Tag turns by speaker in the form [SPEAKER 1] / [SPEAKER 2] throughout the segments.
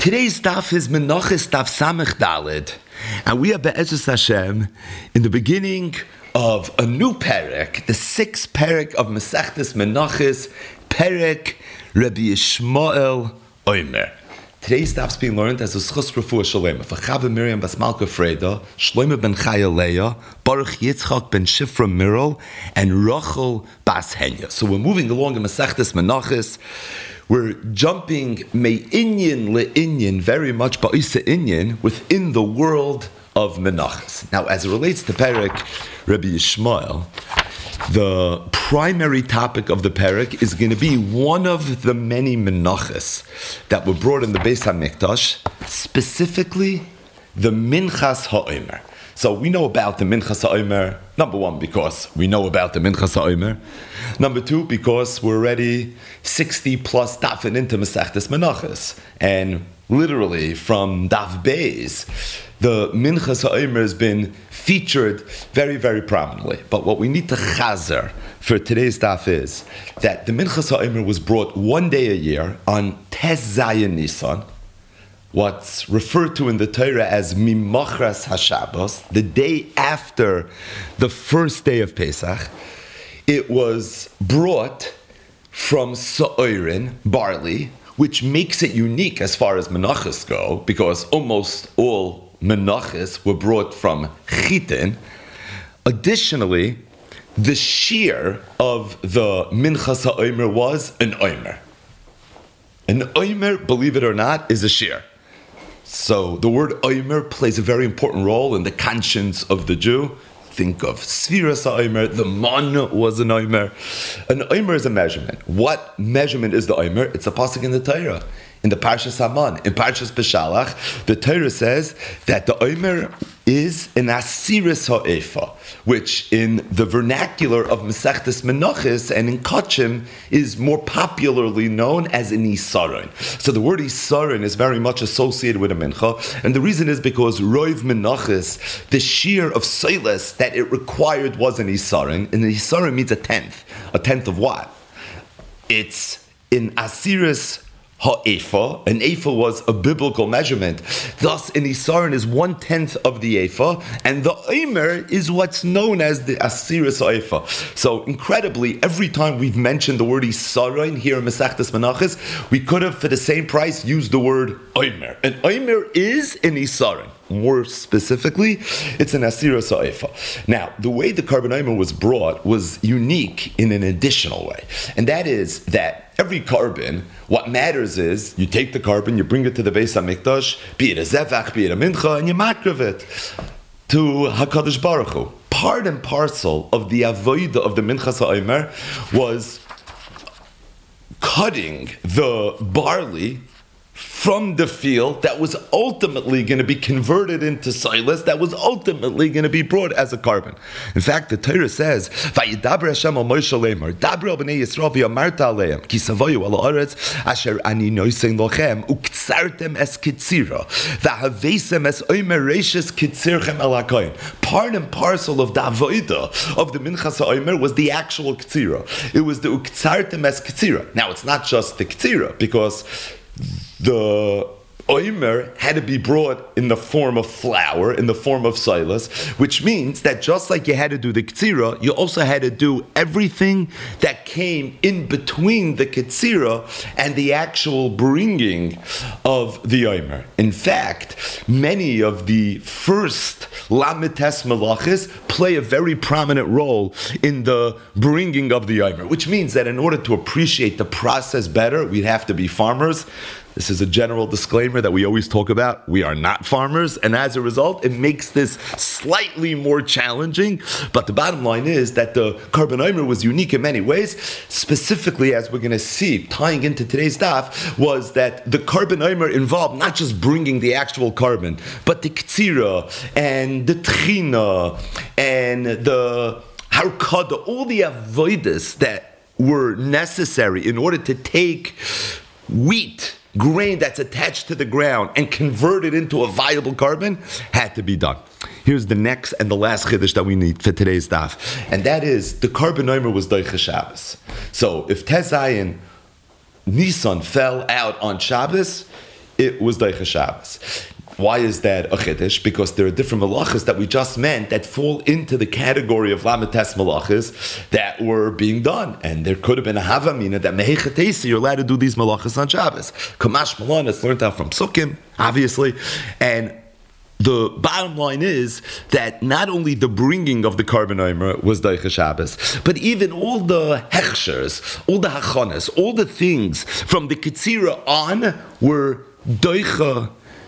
[SPEAKER 1] Today's daf is Menachos daf Samech Daled, and we are Be'ezus Hashem in the beginning of a new perek, the sixth perek of Masechtas Menachos, perek Rabbi Yishmael Omer. Today's daf is being learned as a schus refuah shalema for Chava Miriam Bas Malka Freda, Shlomo ben Chaya Leah, Baruch Yitzchak ben Shifra Mirol, and Rachel Bas Henya. So we're moving along in Masechtas Menachos. We're jumping me'inyan le'inyan, very much ba'isa inyan, within the world of Menachos. Now, as it relates to Perek Rabbi Yishmael, the primary topic of the Perek is going to be one of the many Menachos that were brought in the Beis HaMikdash, specifically the Minchas HaOmer. So we know about the Minchas HaOmer, number one, because we know about the Minchas HaOmer. Number two, because we're already 60 plus dafin into Masechtas Menachos. And literally from Daf Beis, the Minchas HaOmer has been featured very, very prominently. But what we need to chazer for today's daf is that the Minchas HaOmer was brought one day a year on Tes Zayin Nisan, what's referred to in the Torah as Mimachras HaShabbos, the day after the first day of Pesach. It was brought from Sa'orin, barley, which makes it unique as far as Menachos go, because almost all Menachos were brought from Chitin. Additionally, the shear of the Minchas HaOmer was an Omer. An Omer, believe it or not, is a shear. So the word Omer plays a very important role in the conscience of the Jew. Think of Sfiras HaOmer, the Mon was an Omer. An Omer is a measurement. What measurement is the Omer? It's a pasuk in the Torah, in the Parshas Haman. In Parshas Beshalach, the Torah says that the Omer is an Asiris HaEfa, which in the vernacular of Masechtas Menachos and in Kachim is more popularly known as an Isaron. So the word Isaron is very much associated with a mincha, and the reason is because Roiv Menachos, the shear of Soiles that it required was an Isaron, and an Isaron means a tenth. A tenth of what? It's in Asiris Ha'efa. An ephah was a biblical measurement. Thus, an isaron is 1/10 of the ephah, and the omer is what's known as the asiris ha'ephah. So, incredibly, every time we've mentioned the word isaron here in Masechtas Menachos, we could have, for the same price, used the word omer. An omer is an isaron. More specifically, it's an asiris ha'ephah. Now, the way the carbon omer was brought was unique in an additional way, and that is that every carbon, what matters is you take the carbon, you bring it to the Beis HaMikdash, be it a zevach, be it a mincha, and you makriv it to HaKadosh Baruch Hu. Part and parcel of the avodah of the Minchas HaOmer was cutting the barley from the field that was ultimately going to be converted into silas, that was ultimately going to be brought as a carbon. In fact, the Torah says, "Vayidaber Hashem al Moshe Lemor, Daber al Bnei Yisrael v'yamarta aleim, ki savoyu al haaretz asher ani nosein lochem uktzartem es kitzira, v'havesem es omer reishes kitzirchem el hakoyin." Part and parcel of the avodah of the Minchas HaOmer was the actual kitzira. It was the uktzartem es kitzira. Now, it's not just the kitzira, because the omer had to be brought in the form of flour, in the form of silas, which means that just like you had to do the ktsira, you also had to do everything that came in between the ktsira and the actual bringing of the omer. In fact, many of the first lamites malachis play a very prominent role in the bringing of the omer, which means that in order to appreciate the process better, we'd have to be farmers. This is a general disclaimer that we always talk about. We are not farmers, and as a result, it makes this slightly more challenging. But the bottom line is that the carbon omer was unique in many ways. Specifically, as we're going to see, tying into today's daf, was that the carbon omer involved not just bringing the actual carbon, but the ktsira and the tchina and the harkada, all the avodas that were necessary in order to take wheat, grain that's attached to the ground, and convert it into a viable carbon had to be done. Here's the next and the last chiddush that we need for today's daf, and that is the carbon omer was doicha Shabbos. So if Tes Zayin Nisan fell out on Shabbos, it was Deicha Shabbos. Why is that a chiddush? Because there are different malachas that we just meant that fall into the category of lamites malachas that were being done, and there could have been a havamina that mehechatesi you're allowed to do these malachas on Shabbos. Kamash Malon, it's learned out from Sukkim, obviously, and the bottom line is that not only the bringing of the Karban Omer was Deicha Shabbos, but even all the hechshers, all the hachanas, all the things from the Ketzira on were Deicha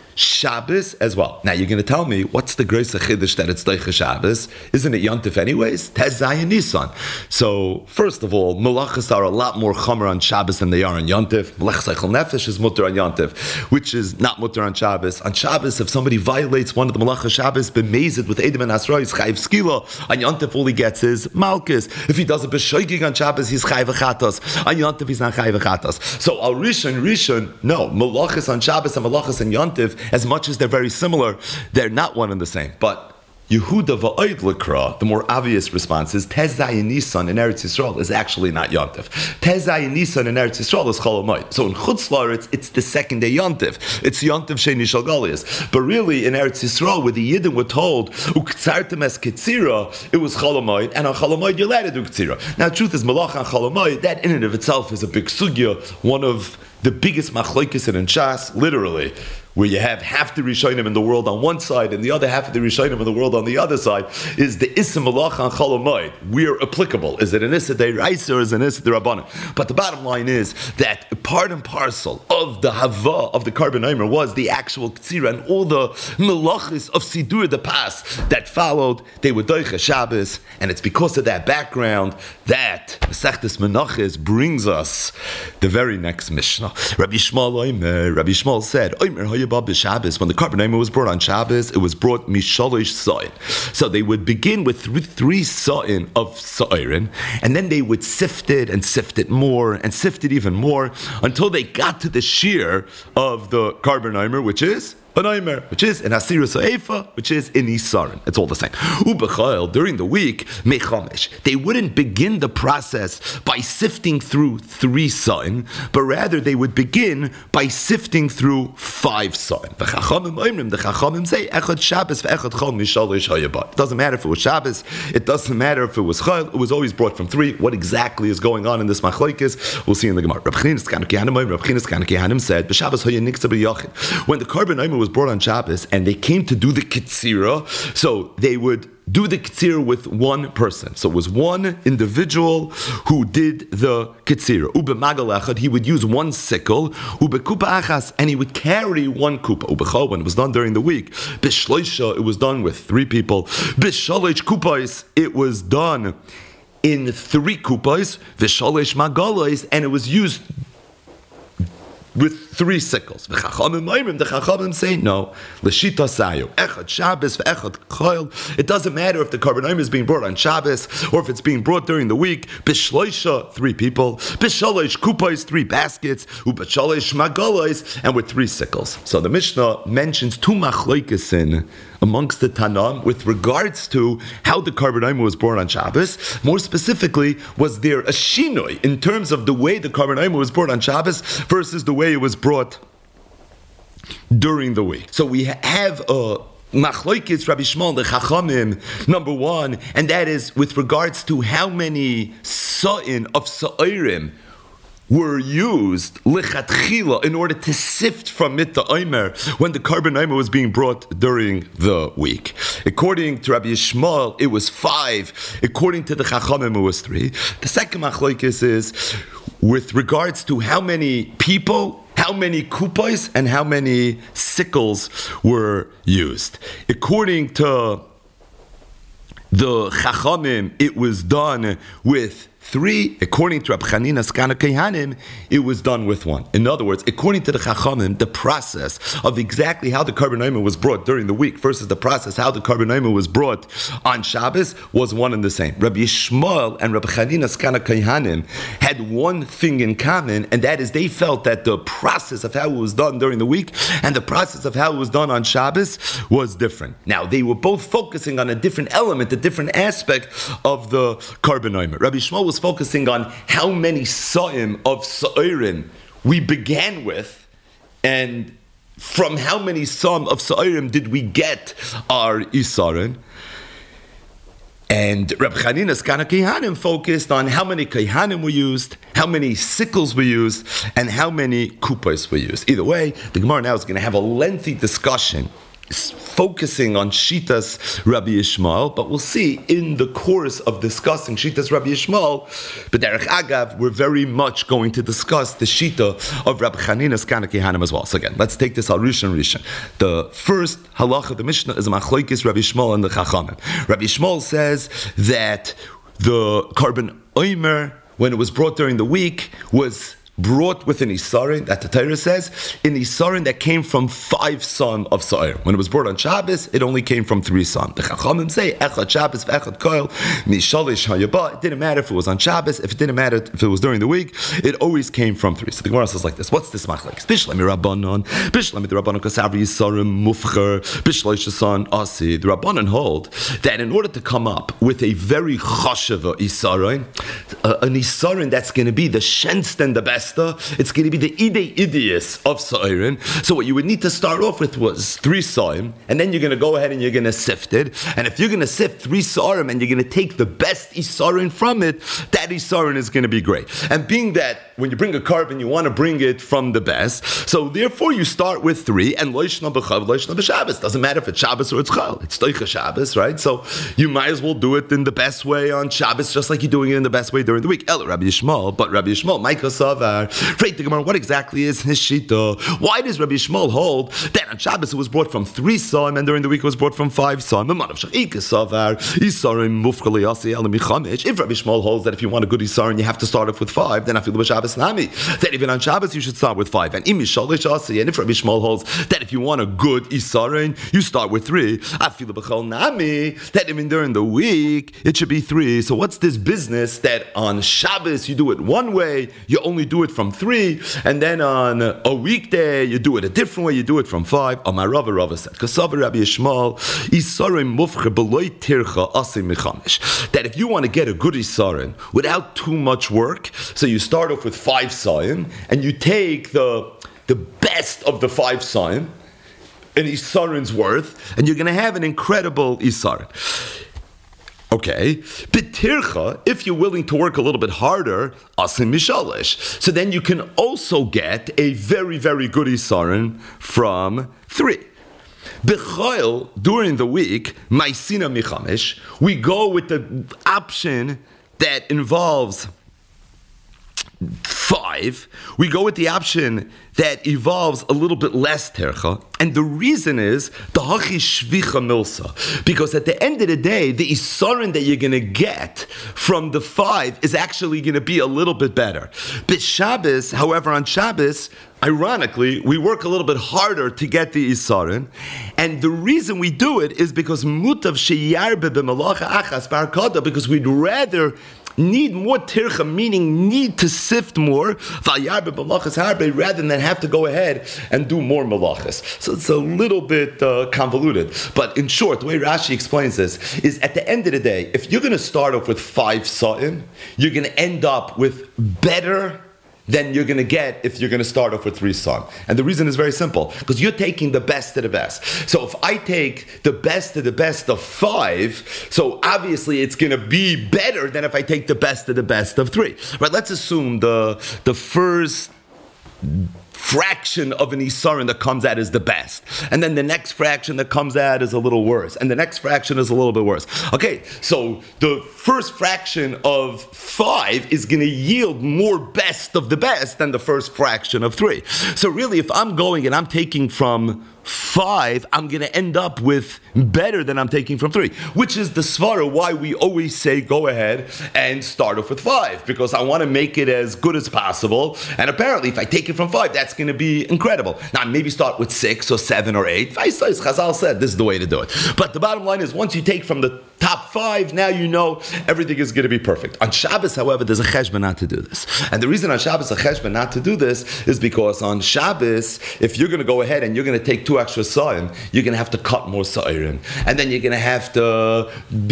[SPEAKER 1] Shabbos as well. Now you're going to tell me, what's the grace of Chiddush that it's Deicha Shabbos? Isn't it Yontif anyways? Tez Zayin Nisan. So first of all, Malachas are a lot more Chomer on Shabbos than they are on Yontif. Melech Seichel Nefesh is Mutter on Yontif, which is not Mutter on Shabbos. On Shabbos, if somebody violates one of the Malachas Shabbos, b'mezid with Edom and Asra, he's Chayiv Skila. On Yontif, all he gets is Malchus. If he does a b'shoigig on Shabbos, he's Chayiv Achatos. On Yontif, he's not Chayiv Achatos. So Al Rishon, no. Malachas on Shabbos and Malachas on Yontif, as much as they're very similar, they're not one and the same. But Yehuda va'oid l'kra, the more obvious response is Tez Zayin Nisan in Eretz Yisrael is actually not Yontif. Tez Zayin Nisan in Eretz Yisrael is Chol Hamoed. So in Chutz La'aretz, it's the second day Yontif. It's Yontif Sheni Shel Golias. But really in Eretz Yisrael, where the Yidden were told Uktzartem es Ketzira, it was Chol Hamoed, and on Chol Hamoed you're allowed to do Ketzira. Now the truth is Malach on Chol Hamoed, that in and of itself is a big sugya, one of the biggest machlokes in Shas, literally, where you have half the Rishonim in the world on one side and the other half of the Rishonim in the world on the other side, is the Issa Malach on Chol Hamoed. We're applicable. Is it an Issa Deiraisa or is it an Issa Derabbanan? But the bottom line is that part and parcel of the Hava of the Karban Omer was the actual Ktsira, and all the Melachis of Sidur, the past that followed, they were Deicha Shabbos, and it's because of that background that Masechtas Menachos brings us the very next Mishnah. Rabbi Shmuel said, when the Karban Omer was brought on Shabbos, it was brought mishalosh sa'in. So they would begin with three sa'in of sa'irin, and then they would sift it more, and sift it even more, until they got to the shear of the Karban Omer, which is an Omer, which is an Asira Sa'efa, which is in Isarin. It's all the same. Ubechayel, during the week, Mechamesh, they wouldn't begin the process by sifting through 3 sa'in, but rather they would begin by sifting through 5 sa'in. The Chachamim say, Echad Shabbos ve'echad Chol mishalosh hayabah. It doesn't matter if it was Shabbos, it doesn't matter if it was Chol, it was always brought from 3. What exactly is going on in this machlokes? We'll see in the Gemara. Reb Chinas Kahanim said, B'Shabbos haya niktzah b'yachid. When the Karban Omer was brought on Shabbos and they came to do the Ketzira, so they would do the Ketzira with one person. So it was one individual who did the Ketzira. Ube magal echad, he would use one sickle. Ube kupa achas, and he would carry one kupa. Ube chol, when it was done during the week. Bishloisha, it was done with 3 people. Bishalosh kupais, it was done in 3 kupais. Vishalosh magalais, and it was used with 3 sickles. The Chachamim say no. L'shita sayu echad Shabbos ve'echad Chol. It doesn't matter if the Karban Omer is being brought on Shabbos or if it's being brought during the week. Bishloisha, 3 people. Bishalosh kupais, 3 baskets. Ubashalosh magalais, and with 3 sickles. So the Mishnah mentions 2 machlokesin amongst the Tanam with regards to how the Karban Omer was brought on Shabbos. More specifically, was there a shinoi in terms of the way the Karban Omer was brought on Shabbos versus the way it was brought during the week. So we have a Machlokes Rabbi Shmuel the Chachamim, number 1, and that is with regards to how many sa'in of sa'irim were used lichatchila in order to sift from it the Omer when the Karban Omer was being brought during the week. According to Rabbi Yishmael, it was 5. According to the Chachamim, it was 3. The second machlokes is with regards to how many people, how many kupais, and how many sickles were used. According to the Chachamim, it was done with 3. According to Rabbi Chanina Skana Kehanim, it was done with 1. In other words, according to the Chachamim, the process of exactly how the Karban Omer was brought during the week versus the process how the Karban Omer was brought on Shabbos was one and the same. Rabbi Yishmael and Rabbi Chanina Skana Kehanim had one thing in common, and that is they felt that the process of how it was done during the week and the process of how it was done on Shabbos was different. Now, they were both focusing on a different element, a different aspect of the Karban Omer. Rabbi Yishmael was focusing on how many sa'im of sa'irin we began with, and from how many Som of Sa'irim did we get our Isarin? And Reb Chanina's Kana Kehanim focused on how many Kehanim were used, how many sickles were used, and how many kupas were used. Either way, the Gemara now is going to have a lengthy discussion focusing on Shitas Rabbi Yishmael, but we'll see in the course of discussing Shitas Rabbi Yishmael, but Derech Agav, we're very much going to discuss the Shita of Rabbi Chanina's Kana Kehanim as well. So again, let's take this al Rishon. The first halacha of the Mishnah is Machlokes Rabbi Yishmael and the Chachamim. Rabbi Yishmael says that the carbon oimer, when it was brought during the week, was brought with an Isarin, that the Torah says, an Isarin that came from 5 son of Sa'ir. When it was brought on Shabbos, it only came from 3 son. The Chachamim say, Echad Shabbos, Echad Koil, Mishalish Hayabah. It didn't matter if it was on Shabbos, if it didn't matter if it was during the week, it always came from 3. So the Gemara says like this, what's this machlekes? Bishlami Rabbanon, Bishlami the Rabbanon Kasavri Yisarim Mufcher, Bishloish Son Asi. The Rabbanon hold that in order to come up with a very chashava Isarin, an Isarin that's going to be the shenst and the best, it's going to be the idei idius of Sa'irin. So what you would need to start off with was 3 Sa'im, and then you're going to go ahead and you're going to sift it. And if you're going to sift 3 Sa'im and you're going to take the best Isarin from it, that Isarin is going to be great. And being that when you bring a carbon, you want to bring it from the best, so therefore you start with 3, and Loishna B'chav, Loishna B'Shabbos. Doesn't matter if it's Shabbos or it's Chal. It's Toicha Shabbos, right? So you might as well do it in the best way on Shabbos, just like you're doing it in the best way during the week. El Rabbi Yishmael, but Rabbi Yishmael, Micah Savar, Freit the Gemara, what exactly is his shita? Why does Rabbi Yishmael hold that on Shabbos it was brought from 3 Sa'im and during the week it was brought from 5 Sa'im? If Rabbi Yishmael holds that if you want a good Isarin, you have to start off with 5, then I feel the Shabbos Nami. That even on Shabbos you should start with 5. And if Rabbi Yishmael holds that if you want a good Isarin, you start with 3, I feel the Bechal Nami, that even during the week it should be 3. So what's this business that on Shabbos you do it one way, you only do it from 3, and then on a weekday you do it a different way, you do it from 5. Amar Rava said, Rabbi Yishmael, that if you want to get a good Isarin without too much work, so you start off with 5 Sa'im, and you take the best of the 5 Sa'im, an Isarin's worth, and you're going to have an incredible Isarin. Okay, B'tircha, if you're willing to work a little bit harder, asim mishalish. So then you can also get a very, very good Isarin from 3. B'chayil, during the week, Maisina Michamish, we go with the option that involves 5, we go with the option that involves a little bit less tercha, and the reason is the hachi shvicha milsa, because at the end of the day, the isarin that you're going to get from the 5 is actually going to be a little bit better. But Shabbos, however, on Shabbos, ironically, we work a little bit harder to get the isarin, and the reason we do it is because mutav sheyarbe b'malacha achas barakada, because we'd rather need more tircha, meaning need to sift more, rather than have to go ahead and do more malachas. So it's a little bit convoluted. But in short, the way Rashi explains this is at the end of the day, if you're going to start off with 5 sa'im, you're going to end up with better than you're going to get if you're going to start off with 3 sa'im. And the reason is very simple, because you're taking the best of the best. So if I take the best of the best of 5, so obviously it's going to be better than if I take the best of the best of 3. Right? Let's assume the first fraction of an isarin that comes out is the best, and then the next fraction that comes out is a little worse, and the next fraction is a little bit worse. Okay, so the first fraction of 5 is going to yield more best of the best than the first fraction of 3. So really, if I'm going and I'm taking from 5, I'm going to end up with better than I'm taking from 3, which is the svara why we always say go ahead and start off with 5, because I want to make it as good as possible, and apparently if I take it from 5, that's going to be incredible. Now maybe start with 6 or 7 or 8. Chazal said this is the way to do it. But the bottom line is, once you take from the top 5, now you know everything is going to be perfect. On Shabbos, however, there's a cheshbon not to do this. And the reason on Shabbos a cheshbon not to do this is because on Shabbos, if you're going to go ahead and you're going to take 2 extra sa'im, you're going to have to cut more sa'irim. And then you're going to have to be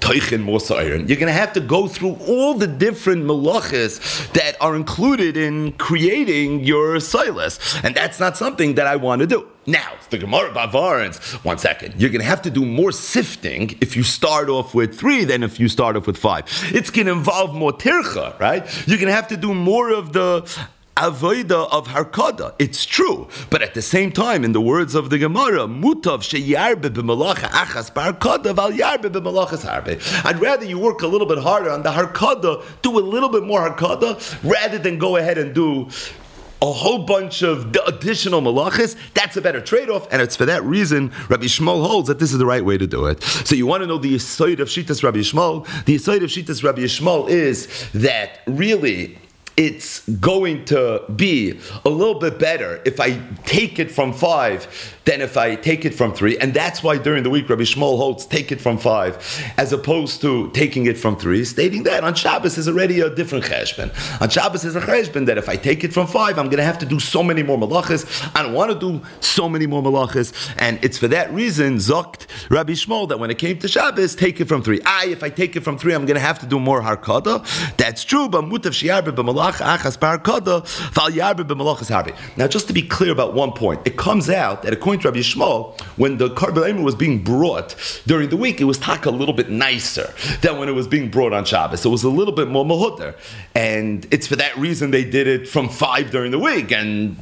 [SPEAKER 1] Toichin Mosairin. You're going to have to go through all the different malachas that are included in creating your silas. And that's not something that I want to do. Now, the Gemara Bavarans, 1 second, you're going to have to do more sifting if you start off with 3 than if you start off with 5. It's going to involve more tircha, right? You're going to have to do more of the avoida of harkada. It's true, but at the same time, in the words of the Gemara, mutav sheyarbe b'malacha achas b'harkada val yarbe b'malachas harbe. I'd rather you work a little bit harder on the harkada, do a little bit more harkada, rather than go ahead and do a whole bunch of additional malachas. That's a better trade-off, and it's for that reason Rabbi Shmuel holds that this is the right way to do it. So you want to know the Yesod of Shitas Rabbi Shmuel? The Yesod of Shitas Rabbi Shmuel is that really it's going to be a little bit better if I take it from 5 than if I take it from 3. And that's why during the week Rabbi Shmuel holds take it from 5 as opposed to taking it from 3, stating that on Shabbos is already a different cheshbon. On Shabbos is a cheshbon that if I take it from 5, I'm going to have to do so many more malachas. I don't want to do so many more malachas. And it's for that reason, zokt Rabbi Shmuel, that when it came to Shabbos, take it from 3. If I take it from 3, I'm going to have to do more harkada. That's true, but mutav sheyarbe b'malach achas b'harkada val yarbe b'malachas harbe. Now, just to be clear about one point, it comes out that according to Rabbi Shmuel, when the Karban was being brought during the week, it was taka a little bit nicer than when it was being brought on Shabbos. So it was a little bit more mahuter. And it's for that reason they did it from 5 during the week. And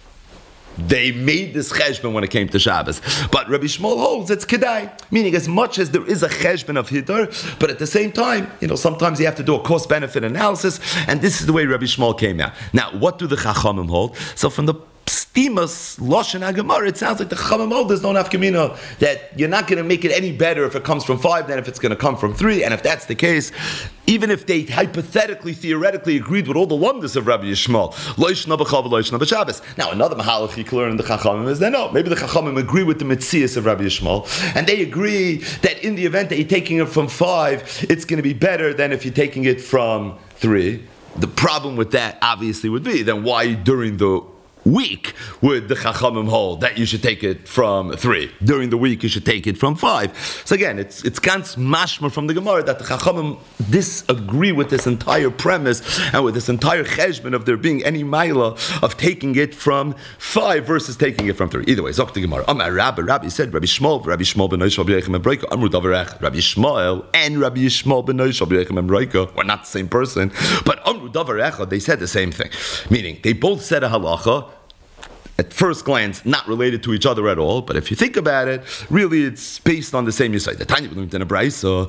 [SPEAKER 1] they made this cheshbon when it came to Shabbos. But Rabbi Shmuel holds it's kedai, meaning as much as there is a cheshbon of hiddur, but at the same time, sometimes you have to do a cost-benefit analysis, and this is the way Rabbi Shmuel came out. Now, what do the Chachamim hold? So from the Stimas Loshen HaGemara, it sounds like the Chachamim hold there's no nafkamina, that you're not going to make it any better if it comes from 5 than if it's going to come from 3, and if that's the case, even if they hypothetically, theoretically agreed with all the wonders of Rabbi Yishmael, Loishna b'chav, Loishna b'Shabbos. Now, another mahalach you can learn in the Chachamim is that no, maybe the Chachamim agree with the Metzias of Rabbi Yishmael, and they agree that in the event that you're taking it from 5, it's going to be better than if you're taking it from 3. The problem with that, obviously, would be then why during the week would the Chachamim hold that you should take it from 3. During the week you should take it from 5. So again, it's ganz mashma from the Gemara that the Chachamim disagree with this entire premise and with this entire cheshbon of there being any maila of taking it from 5 versus taking it from 3. Either way, Zok the Gemara. Rabbi said, Rabbi Shmuel ben Yishmael ben Breika, Amru Davarech. Rabbi Shmuel and Rabbi Yishmael ben Yishmael ben Breika were not the same person, but Amru Davarech, they said the same thing. Meaning, they both said a halacha, at first glance, not related to each other at all, but if you think about it, really it's based on the same Yisai. The Tanya learned in a Braisa,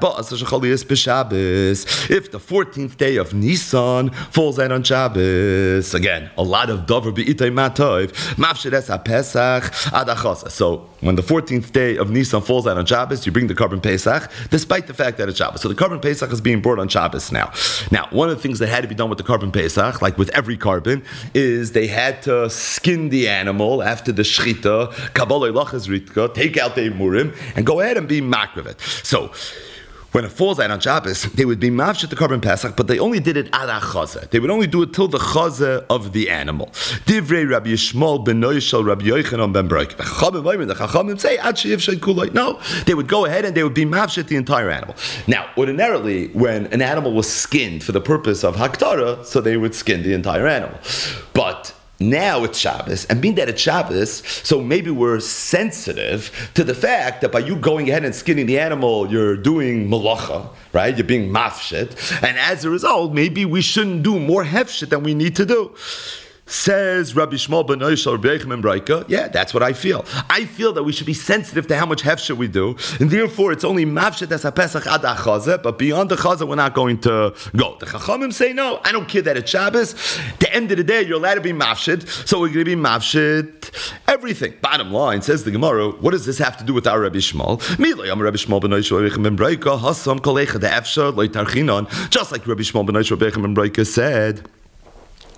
[SPEAKER 1] if the 14th day of Nisan falls out on Shabbos, again, a lot of Dover Be'itay Matov, Mafshedes HaPesach Adachasa. So, when the 14th day of Nisan falls out on Shabbos, you bring the Karban Pesach, despite the fact that it's Shabbos. So the Karban Pesach is being brought on Shabbos now. Now, one of the things that had to be done with the Karban Pesach, like with every Karban, is they had to skin the animal after the Shchita, Kabbalah Lachas Ritka, take out the Imurim, and go ahead and be mak of it. So, when it falls out on Shabbos, they would be mafshet the Karban Pesach, but they only did it ad chaza. They would only do it till the chaza of the animal. Divrei Rabbi Yishmael ben Noishal Rabbi Yochanan ben Breika. The Chachamim say ad she'ivshay kulay. No, they would go ahead and they would be mafshet the entire animal. Now, ordinarily, when an animal was skinned for the purpose of haktara, so they would skin the entire animal. But now it's Shabbos, and being that it's Shabbos, so maybe we're sensitive to the fact that by you going ahead and skinning the animal, you're doing malacha, right? You're being mafshit, and as a result, maybe we shouldn't do more hefshit than we need to do. Says Rabbi Shmuel ben Yoshel Rabbi Yochanan ben Breika, yeah, that's what I feel. I feel that we should be sensitive to how much hefshet we do, and therefore it's only mafshet as haPesach ad haChaza, but beyond the Chaza we're not going to go. The Chachamim say no, I don't care that it's Shabbos. At the end of the day, you're allowed to be mafshet, so we're going to be mafshet everything. Bottom line, says the Gemara, what does this have to do with our Rabbi Shmuel? I'm Rabbi Shmuel ben Yoshel Rabbi Yochanan ben Breika, Hasam kolecha de efsha lo tarchinon, just like Rabbi Shmuel ben Yoshel Rabbi Yochanan ben Breika said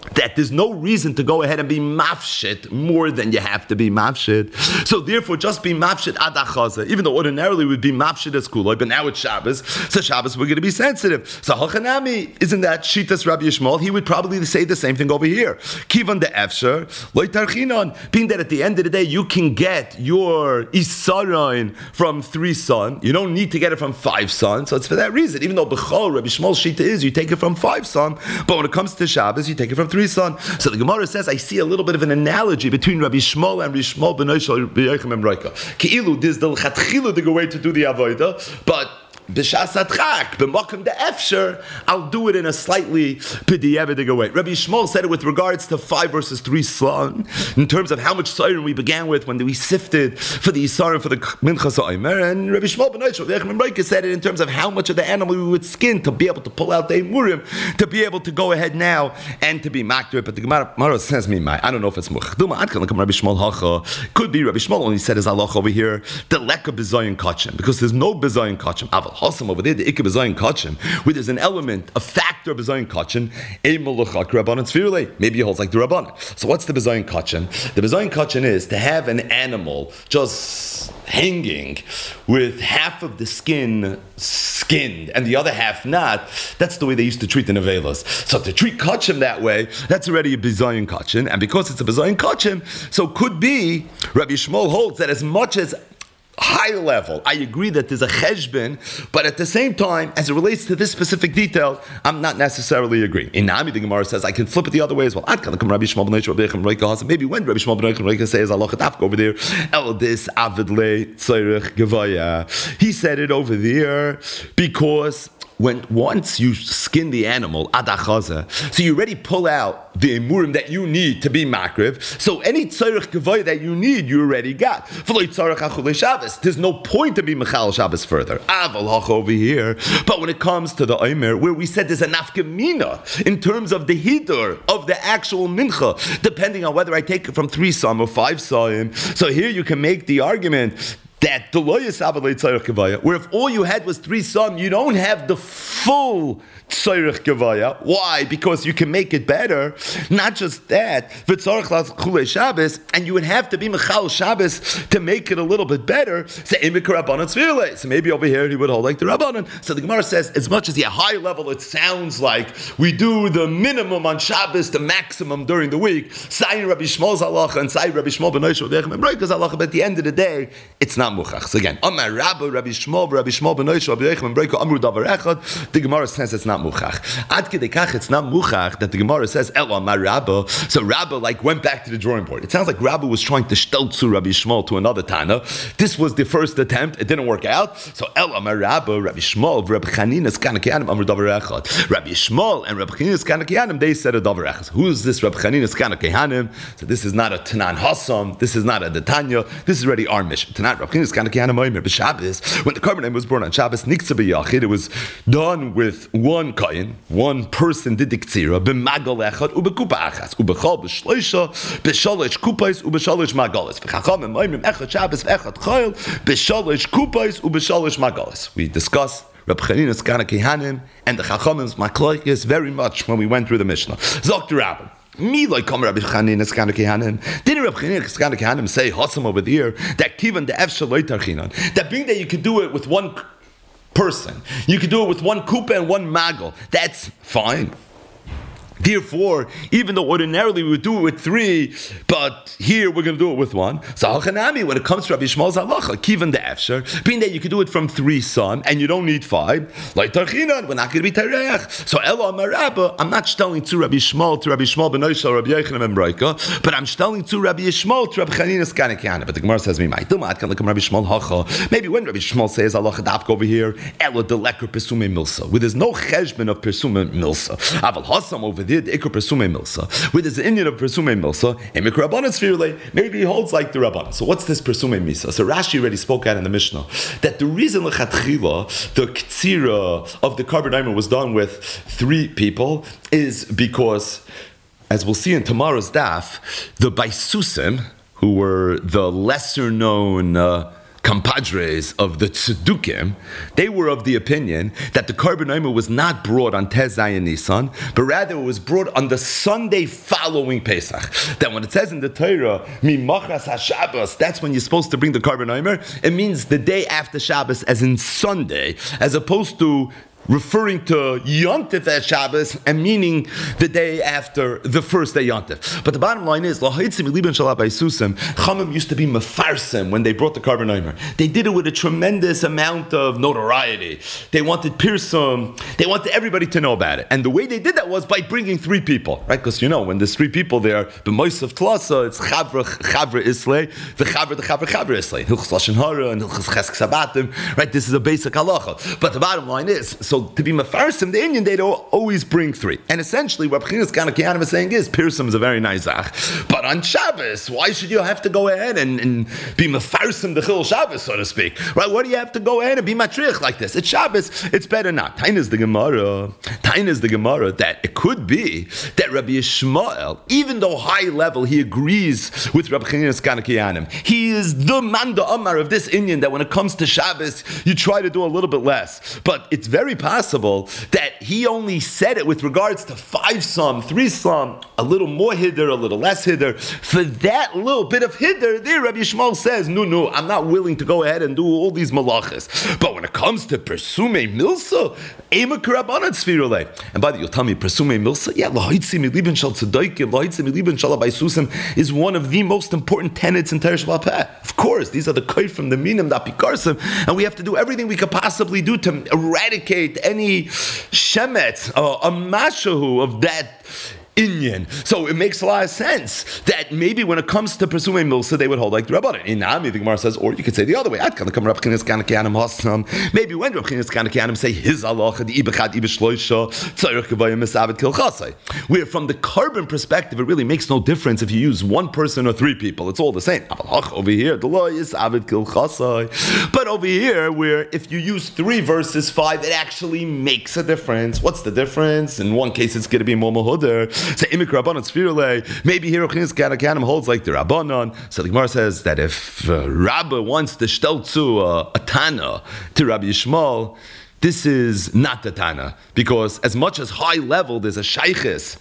[SPEAKER 1] that there's no reason to go ahead and be mafshit more than you have to be mafshit. So therefore, just be mafshit ad achaza, even though ordinarily we'd be mafshit as kuloi, but now it's Shabbos, so Shabbos we're going to be sensitive. So Hachanami, isn't that Shitas Rabbi Yishmael? He would probably say the same thing over here. Kivan de Efsher, loy tarchinon, being that at the end of the day, you can get your Isaron from 3 sons. You don't need to get it from 5 sons. So it's for that reason. Even though Bechol, Rabbi Yishmael's Shita is, you take it from 5 sons, but when it comes to Shabbos, you take it from 3 sons. So the Gemara says, I see a little bit of an analogy between Rabbi Yishmael and Rabbi Yishmael ben Oishel, Rabbi Yochanan ben Roika. Ki'ilu, there's the Chatchilu, the way to do the Avodah, but B'shas atchak, b'makom de efsher, I'll do it in a slightly p'di'evidig way. Rabbi Yishmael said it with regards to 5 versus 3 son, in terms of how much Tzayrin we began with when we sifted for the Yisarim for the Minchas Ha'omer, and Rabbi Yishmael ben Oishel, Rabbi Yochanan ben Roika said it in terms of how much of the animal we would skin to be able to pull out the Emurim, to be able to go ahead now and to be makdir. But the Gemara says me, I don't know if it's Muchduma, Rabbi Yishmael Hacha, could be Rabbi Yishmael only said his halach over here, the leka b'zayin kachim, because there's no b'zayin kachim. Aval Hasam over there, the ikka b'zayin kachim, where there's an element, a factor of b'zayin kachim, a malachak rabbanan tzvirle. Maybe he holds like the rabbanan. So what's the b'zayin kachim? The b'zayin kachim is to have an animal just hanging with half of the skin skinned and the other half not. That's the way they used to treat the nevelas. So to treat kachim that way, that's already a b'zayin kachim, and because it's a b'zayin kachim, so could be Rabbi Yishmael holds that as much as high level, I agree that there's a cheshbon, but at the same time, as it relates to this specific detail, I'm not necessarily agreeing. In Nami, the Gemara says, I can flip it the other way as well. Maybe when Rabbi Yishmael ben Roika says, over there, Eldis Avidle Tzarech Gevaya. He said it over there because once you skin the animal, adachaza, so you already pull out the emurim that you need to be makriv. So any tzarech gevaya that you need, you already got. There's no point to be mechal Shabbos further. Aval over here. But when it comes to the omer, where we said there's a nafkamina in terms of the hidur of the actual mincha, depending on whether I take it from 3 som or 5 som. So here you can make the argument that the lo yisabel tzarech gevaya, where if all you had was 3 som, you don't have the full tzarech gevaya. Why? Because you can make it better. Not just that, v'tzarech l'chulei Shabbos, and you would have to be mechal Shabbos to make it a little bit better. So maybe over here he would hold like the Rabbanan. So the Gemara says, as much as the high level, it sounds like we do the minimum on Shabbos, the maximum during the week. Sayin Rabbi Yishmael's halacha and Sayin Rabbi Yishmael ben Oishel Rabbi Yochanan ben Roika's halacha. But at the end of the day, it's not muchach. So again, Amar Rabbi Yishmael ben Oishel Rabbi Yochanan ben Roika Amru davar echad. The Gemara says it's not muchach. Ad kedei kach, it's not muchach that the Gemara says Elo Amar Rabbi. So Rabbi went back to the drawing board. It sounds like Rabbi was trying to shteltzu Rabbi Yishmael to another Tana. This was the first attempt. It didn't work out. So Elo Amar Rabbi, Rabbi Yishmael, Rabbi Chanina's kana kiyanim Amru davar echad. Rabbi Yishmael and Rabbi Chanina's kana kiyanim, they said a davar echad. Who is this Rabbi Chanina's kana kiyanim? So this is not a Tanan Hassam. This is not a Detanya. This is already our mission. Tanan Rabbi Chanina's kana kiyanim oimer b'Shabbos. When the carbon was born on Shabbos, nikza b'yachid, it was done with one kain, one person did the ktsira b'magal echad u'bekupa achas u'bechal b'shloisha b'shalosh kupais u'b'shalosh magalas v'chachamim oimrim echad Shabbos v'echad chayil b'shalosh kupais u'b'shalosh magalas. We discussed Reb Chanina's kana kehanim and the chachamim's makloikis very much when we went through the Mishnah. Zok the Rabbi. Me like come Rabbi Chanina's kana kehanim. Didn't Rabbi Chanina's kana kehanim say Hassam over there that kivan the efshel loy tarchinan, that being that you could do it with one person, you could do it with one kupa and one magal, that's fine. Therefore, even though ordinarily we would do it with 3, but here we're going to do it with 1. So Hachanami, when it comes to Rabbi Yishmael's halacha, kivan the efsher, being that you could do it from 3 son and you don't need 5, like tarchinan, we're not going to be tareach. So Elo Amar Rabba, I'm not telling to Rabbi Yishmael ben Oishel, Rabbi Yochanan ben Roika, but I'm telling to Rabbi Yishmael to Rabbi Chanina's kana kiyanim. But the Gemara says me, maybe when Rabbi Yishmael says halacha dafka over here, Elo the leker pesume milsa, where there's no cheshbon of pesume milsa. Aval Hassam over the Iker Persume Milsa, where there's an Indian of Persume Milsa, and Mikra Rabbanan Sfirle, maybe he holds like the Rabbanan. So what's this Persume Milsa? So Rashi already spoke out in the Mishnah that the reason L'chatchila, the Ktsira of the Karban Aimer was done with 3 people is because, as we'll see in tomorrow's daf, the Baisusim, who were the lesser known compadres of the Tzedukim, they were of the opinion that the Korban Omer was not brought on Tez Zayin Nisan, but rather it was brought on the Sunday following Pesach. That when it says in the Torah, Mimachras HaShabbos, that's when you're supposed to bring the Korban Omer, it means the day after Shabbos, as in Sunday, as opposed to referring to Yontif as Shabbos and meaning the day after the first day Yontif. But the bottom line is, Chachamim used to be mefarsim when they brought the Korban Omer. They did it with a tremendous amount of notoriety. They wanted pirsum. They wanted everybody to know about it. And the way they did that was by bringing 3 people, right? Because when there's 3 people there, b'moisav tlasa, it's chavra islay, the chavra islay, hilchos lashon hara and hilchos chesk sabatim, right? This is a basic halacha. But the bottom line is, so to be mefarsim, the Indian, they'd always bring 3. And essentially, what B'chinas Kana Kiyanim is saying is, pirsum is a very nice zach. But on Shabbos, why should you have to go ahead and be mefarsim the chil Shabbos, so to speak? Right? Why do you have to go ahead and be matriach like this? It's Shabbos, it's better not. Tain is the Gemara that it could be that Rabbi Yishmael, even though high level, he agrees with Rabbi B'chinas Kana Kiyanim. He is the Manda Amar of this Indian that when it comes to Shabbos, you try to do a little bit less. But it's very possible that he only said it with regards to 5 som, 3 som, a little more hiddur, a little less hiddur. For that little bit of hiddur, there Rabbi Yishmael says, no, I'm not willing to go ahead and do all these malachas. But when it comes to persume milsa, ema karabanan tzvirulei. And by the way, you'll tell me, persume milsa, yeah, lahaitzi milibin shal tzedoikim, lahaitzi milibin shal abaysusim is one of the most important tenets in Teresh B'Peh. Of course, these are the koy from the minim, the apikarsim, and we have to do everything we could possibly do to eradicate any shemetz, a mashahu of that Inyan. So it makes a lot of sense that maybe when it comes to pursuing milsa, they would hold like the Rabbanan. In Nami, the Gemara says, or you could say the other way. Maybe when Rabbi Chinas Kana Kiyanim say his halacha, the ibechad ibeshloisha tzarich kavayim misavet kilchasai. Where from the carbon perspective, it really makes no difference if you use 1 person or 3 people. It's all the same. Over here, the law is avid kilchasai. But over here, where if you use 3 versus 5, it actually makes a difference. What's the difference? In one case, it's going to be more mahudar. Say imik rabbanon tzvirulei. Maybe here Chinas Kana Kiyanim holds like the rabbanon. So the Gemara says that if Rabba wants to shtel to a tana to Rabbi Yishmael, this is not the tana, because as much as high level there's a shaykhis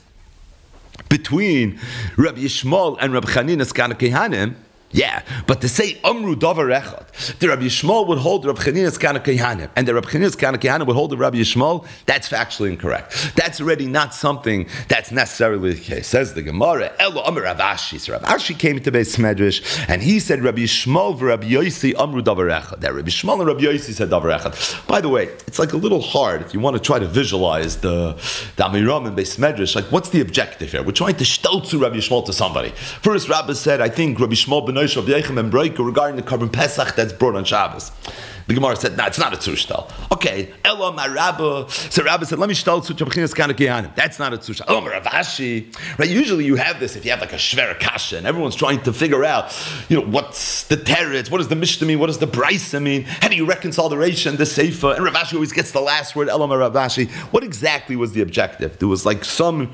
[SPEAKER 1] between Rabbi Yishmael and Rabbi Chanina's Kana Kiyanim. Yeah, but to say Amru Davar Echad, the Rabbi Yishmael would hold Rabbi Chanina's Kana Kiyanim, and the Rabbi Chanina's Kana Kiyanim would hold the Rabbi Yishmael, that's factually incorrect. That's already not something that's necessarily the case. Says the Gemara, Elo Amr Rav Ashi. So Rav Ashi came to Beis Medrash, and he said Rabbi Yishmael v'Rabbi Yosi Amru Davar Echad. That Rabbi Yishmael and Rabbi Yosi said Davar Echad. By the way, it's like a little hard if you want to try to visualize the Amiram and Beis Medrash. Like, what's the objective here? We're trying to shtelzu Rabbi Yishmael to somebody. First, Rabbi said, I think Rabbi Yishmael ben Rabbi Yechim and Breika regarding the carbon Pesach that's brought on Shabbos. The Gemara said, no, it's not a tzur. Okay, Elo my Rabba. So Rabbi said, let me shtel to Rabbi Chinas Kana Kiyanim. That's not a tzur. Oh, my Rav Ashi. Right? Usually you have this if you have like a shver kasha and everyone's trying to figure out, what's the teretz, what does the Mishnah mean, what does the Brisa mean, how do you reconcile the Reisha and the Seifa? And Rav Ashi always gets the last word, Elo my Rav Ashi. What exactly was the objective? There was like some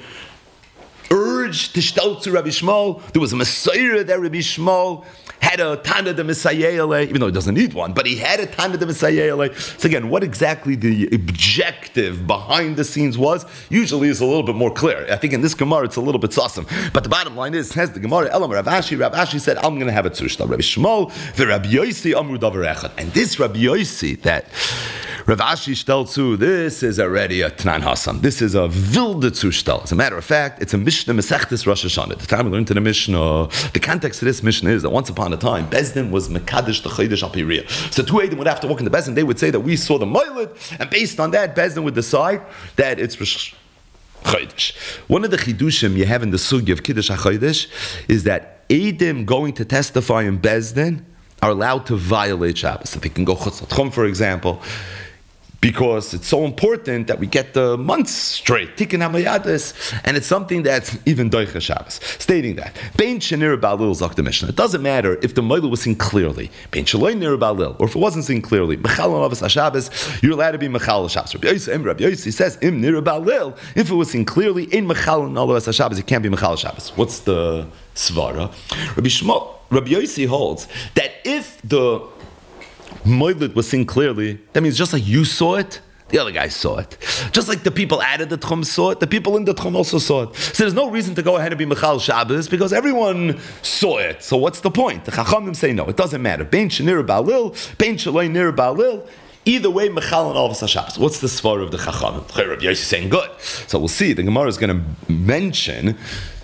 [SPEAKER 1] urge to shtel to Rabbi Yishmael. There was a Messiah that Rabbi Yishmael had a Tana de Messiah, even though he doesn't need one, but he had a Tana de Messiah. So again, what exactly the objective behind the scenes was, usually is a little bit more clear. I think in this Gemara it's a little bit sussum. But the bottom line is, has the Gemara, Elam Rav Ashi said, I'm going to have a tzur. Rabbi Yishmael, the Rabbi Yosi, Amru Davar Echad. And this Rabbi Yosi that Rav Ashi shtel zu, this is already a Tnan Hasan. This is a Vilde zu shtel. As a matter of fact, it's a Mishnah Mesechtes Rosh Hashanah. The time we learned in the Mishnah, the context of this Mishnah is that once upon a time, Bezdin was Mekadesh the Chodesh Apiriyah. So 2 Eidim would have to walk in the Bezdin. They would say that we saw the Moiled, and based on that, Bezdin would decide that it's Rosh Chodesh. One of the Chidushim you have in the Sugi of Kiddush HaChodesh is that Eidim going to testify in Bezdin are allowed to violate Shabbos. So they can go Chutz L'Tchum, for example, because it's so important that we get the months straight, Tikkun HaMayadis, and it's something that's even Doicha Shabbos. Stating that, Bein Shenir Ba'alil Zok the Mishnah. It doesn't matter if the Moileh was seen clearly, Bein Shaloi Nir Ba'alil, or if it wasn't seen clearly, Mechal Avos HaShabbos, you're allowed to be Mechal HaShabbos. Rabbi Yosi says, Im Nir Ba'alil, if it was seen clearly, in Mechal Avos HaShabbos, it can't be Mechal HaShabbos. What's the Svara? Rabbi Yosi holds that if the Moilid was seen clearly, that means just like you saw it, the other guy saw it. Just like the people out of the Tchum saw it, the people in the Tchum also saw it. So there's no reason to go ahead and be Mechal Shabbos because everyone saw it. So what's the point? The Chachamim say no, it doesn't matter. Bein Shenir Ba'alil, Bein Shaloi Nir Ba'alil. Either way, Mechal and all of us Shabbos. What's the svar of the Chachamim? Rabbi Yossi saying good. So we'll see. The Gemara is going to mention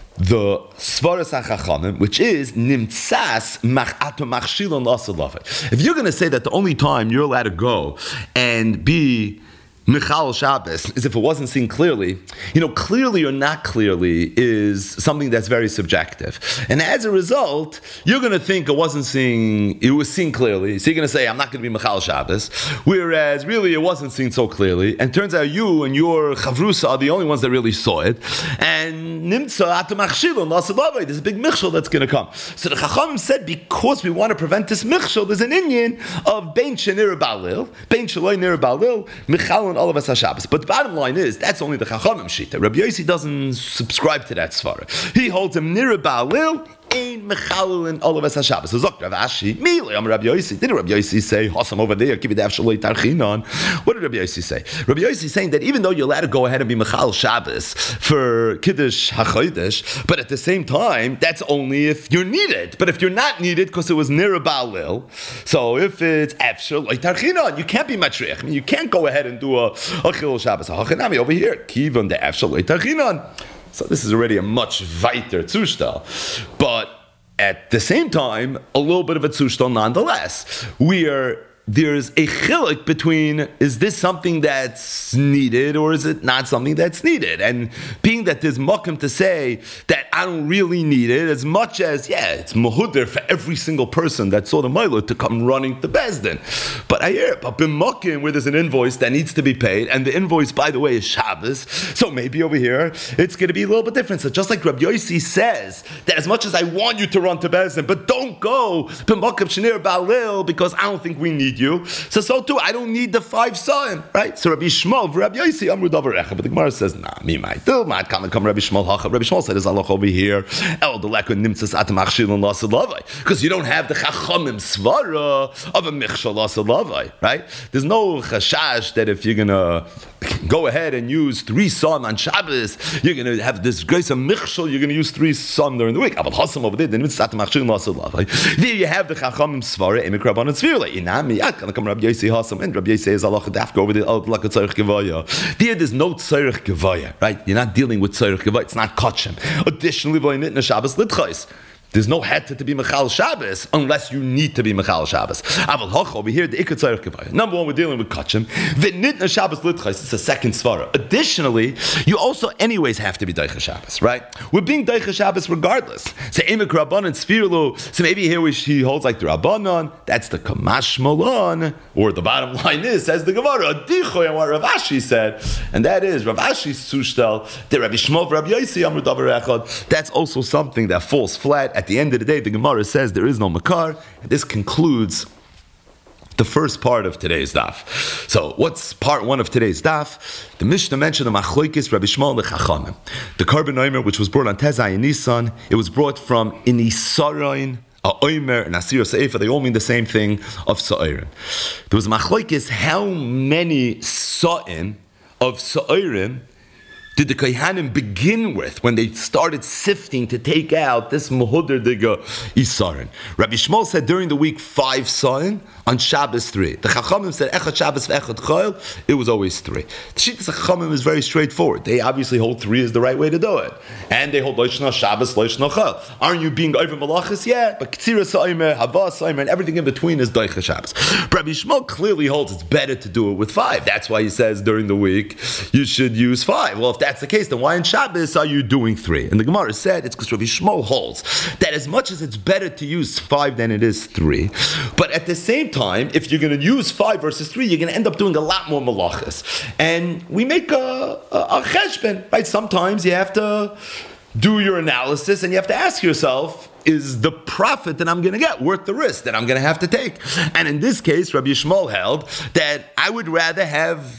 [SPEAKER 1] the Svaras HaChachamim, which is Nimtzas Mach'ato Machshilon L'Asalavai. If you're going to say that the only time you're allowed to go and be Michal Shabbos is if it wasn't seen clearly. Clearly or not clearly is something that's very subjective. And as a result, you're going to think it was seen clearly. So you're going to say, I'm not going to be Michal Shabbos. Whereas really it wasn't seen so clearly. And turns out you and your Chavrusa are the only ones that really saw it. And Nimtza Atamachshilon L'Asalavai, there's a big Michshel that's going to come. So the Chachamim said, because we want to prevent this Michshel, there's an Inyan of Bein Shenir Ba'alil, Bein Shaloi Nir Ba'alil, Michal all of us Shabbos. But the bottom line is, that's only the Chachamim Shita. Rabbi Yossi doesn't subscribe to that svara. He holds him Nira Ba'alil, Ein Mechalil in all of us Shabbos. So Zok Rav Ashi, Mili, Rabbi Yossi. Didn't Rabbi Yossi say, Hossam over there, give me the Avshalei Tarchinon? What did Rabbi Yossi say? Rabbi Yossi is saying that even though you're allowed to go ahead and be Mechal Shabbos for Kiddush HaChodesh, but at the same time, that's only if you're needed. But if you're not needed, because it was Nira Ba'alil, so if it's Avshalei Tarchinon, you can't be Matriach. You can't go ahead and do a Chil Shabbos. Hachanami over here, Kivon the Avshalei Tarchinon. So this is already a much weiter Zustand. But at the same time, a little bit of a Zustand nonetheless. There's a chiluk between, is this something that's needed or is it not something that's needed? And being that there's makom to say that I don't really need it, as much as, it's mahuder for every single person that saw the Milo to come running to Bezdin. But I hear, but b'makim, where there's an invoice that needs to be paid, and the invoice, by the way, is Shabbos, so maybe over here, it's going to be a little bit different. So just like Rabbi Yossi says, that as much as I want you to run to Bezdin, but don't go b'makim shenir ba'alil, because I don't think we need you. So too, I don't need the 5 sa'im, right? So Rabbi Shmuel, Rabbi Yossi, Amru Davar Echa. But the Gemara says, me might do. Might come Rabbi Shmuel Hacha. Rabbi Shmuel said, "Is Allah over here? El delekun nimtzas atamachshil and lasalavai." Because you don't have the chachamim svara of a michshal lasalavai, right? There's no chashash that if you're gonna go ahead and use 3 sa'im on Shabbos, you're gonna have this grace of michshal. You're gonna use 3 sa'im during the week. But hasam over there, the nimtzas atamachshil and lasalavai. There you have the chachamim svara emek rabban and svira. Inami yad kana come Rabbi Yossi hasam and Rabbi Yossi is Allah dafka over there. Like a tzarich gevaya. There's no tzarich gevaya, right? You're not dealing with tzarich gevaya. It's not kachem. Additionally, v'init Shabbos litchais. There's no heter to be Mechal Shabbos unless you need to be Mechal Shabbos. Aval Hoch over here, the Ikar Tzarech Gevaya. Number 1, we're dealing with Kachim. V'nitna Shabbos Litchais, it's a second svara. Additionally, you also anyways have to be Deicha Shabbos, right? We're being Deicha Shabbos regardless. So Emek Rabbanon Sfirlu. So maybe here he holds like the Rabbanon. That's the Kamash Malon. Or the bottom line is, says the Gemara, Adichoy, and what Rav Ashi said. And that is Rav Ashi's Sushtel, the Rabbi Shmuel, Rabbi Yossi, Amru Davar Echad. That's also something that falls flat. At the end of the day, the Gemara says there is no makar, and this concludes the first part of today's daf. So, what's part 1 of today's daf? The Mishnah mentioned the Machloikis Rabbi Shmuel and the Chachamim. The Karban Omer, which was brought on Tezai and Nisan, it was brought from Inisaroin, Omer, and Asir Seifa. They all mean the same thing of Sa'irin. There was Machloikis, how many Sa'in of Sa'irin did the Kohanim begin with when they started sifting to take out this Mahudr Diga Isarin? Rabbi Shmuel said during the week 5 Sa'in, on Shabbos 3. The Chachamim said Echad Shabbos Echad Chayil, it was always 3. The Shittas Chachamim is very straightforward. They obviously hold 3 is the right way to do it. And they hold Loishna Shabbos, Loishna Chayil. Aren't you being over Malachis? Yeah, but Ktsira Sa'imer, Hava Sa'imer, and everything in between is Deicha Shabbos. Rabbi Shmuel clearly holds it's better to do it with 5. That's why he says during the week you should use 5. Well, if that's the case, then why in Shabbos are you doing 3? And the Gemara said it's because Rabbi Shmuel holds that as much as it's better to use 5 than it is 3, but at the same time, if you're going to use 5 versus 3, you're going to end up doing a lot more malachas. And we make a cheshbon, right? Sometimes you have to do your analysis and you have to ask yourself, is the profit that I'm going to get worth the risk that I'm going to have to take? And in this case, Rabbi Shmuel held that I would rather have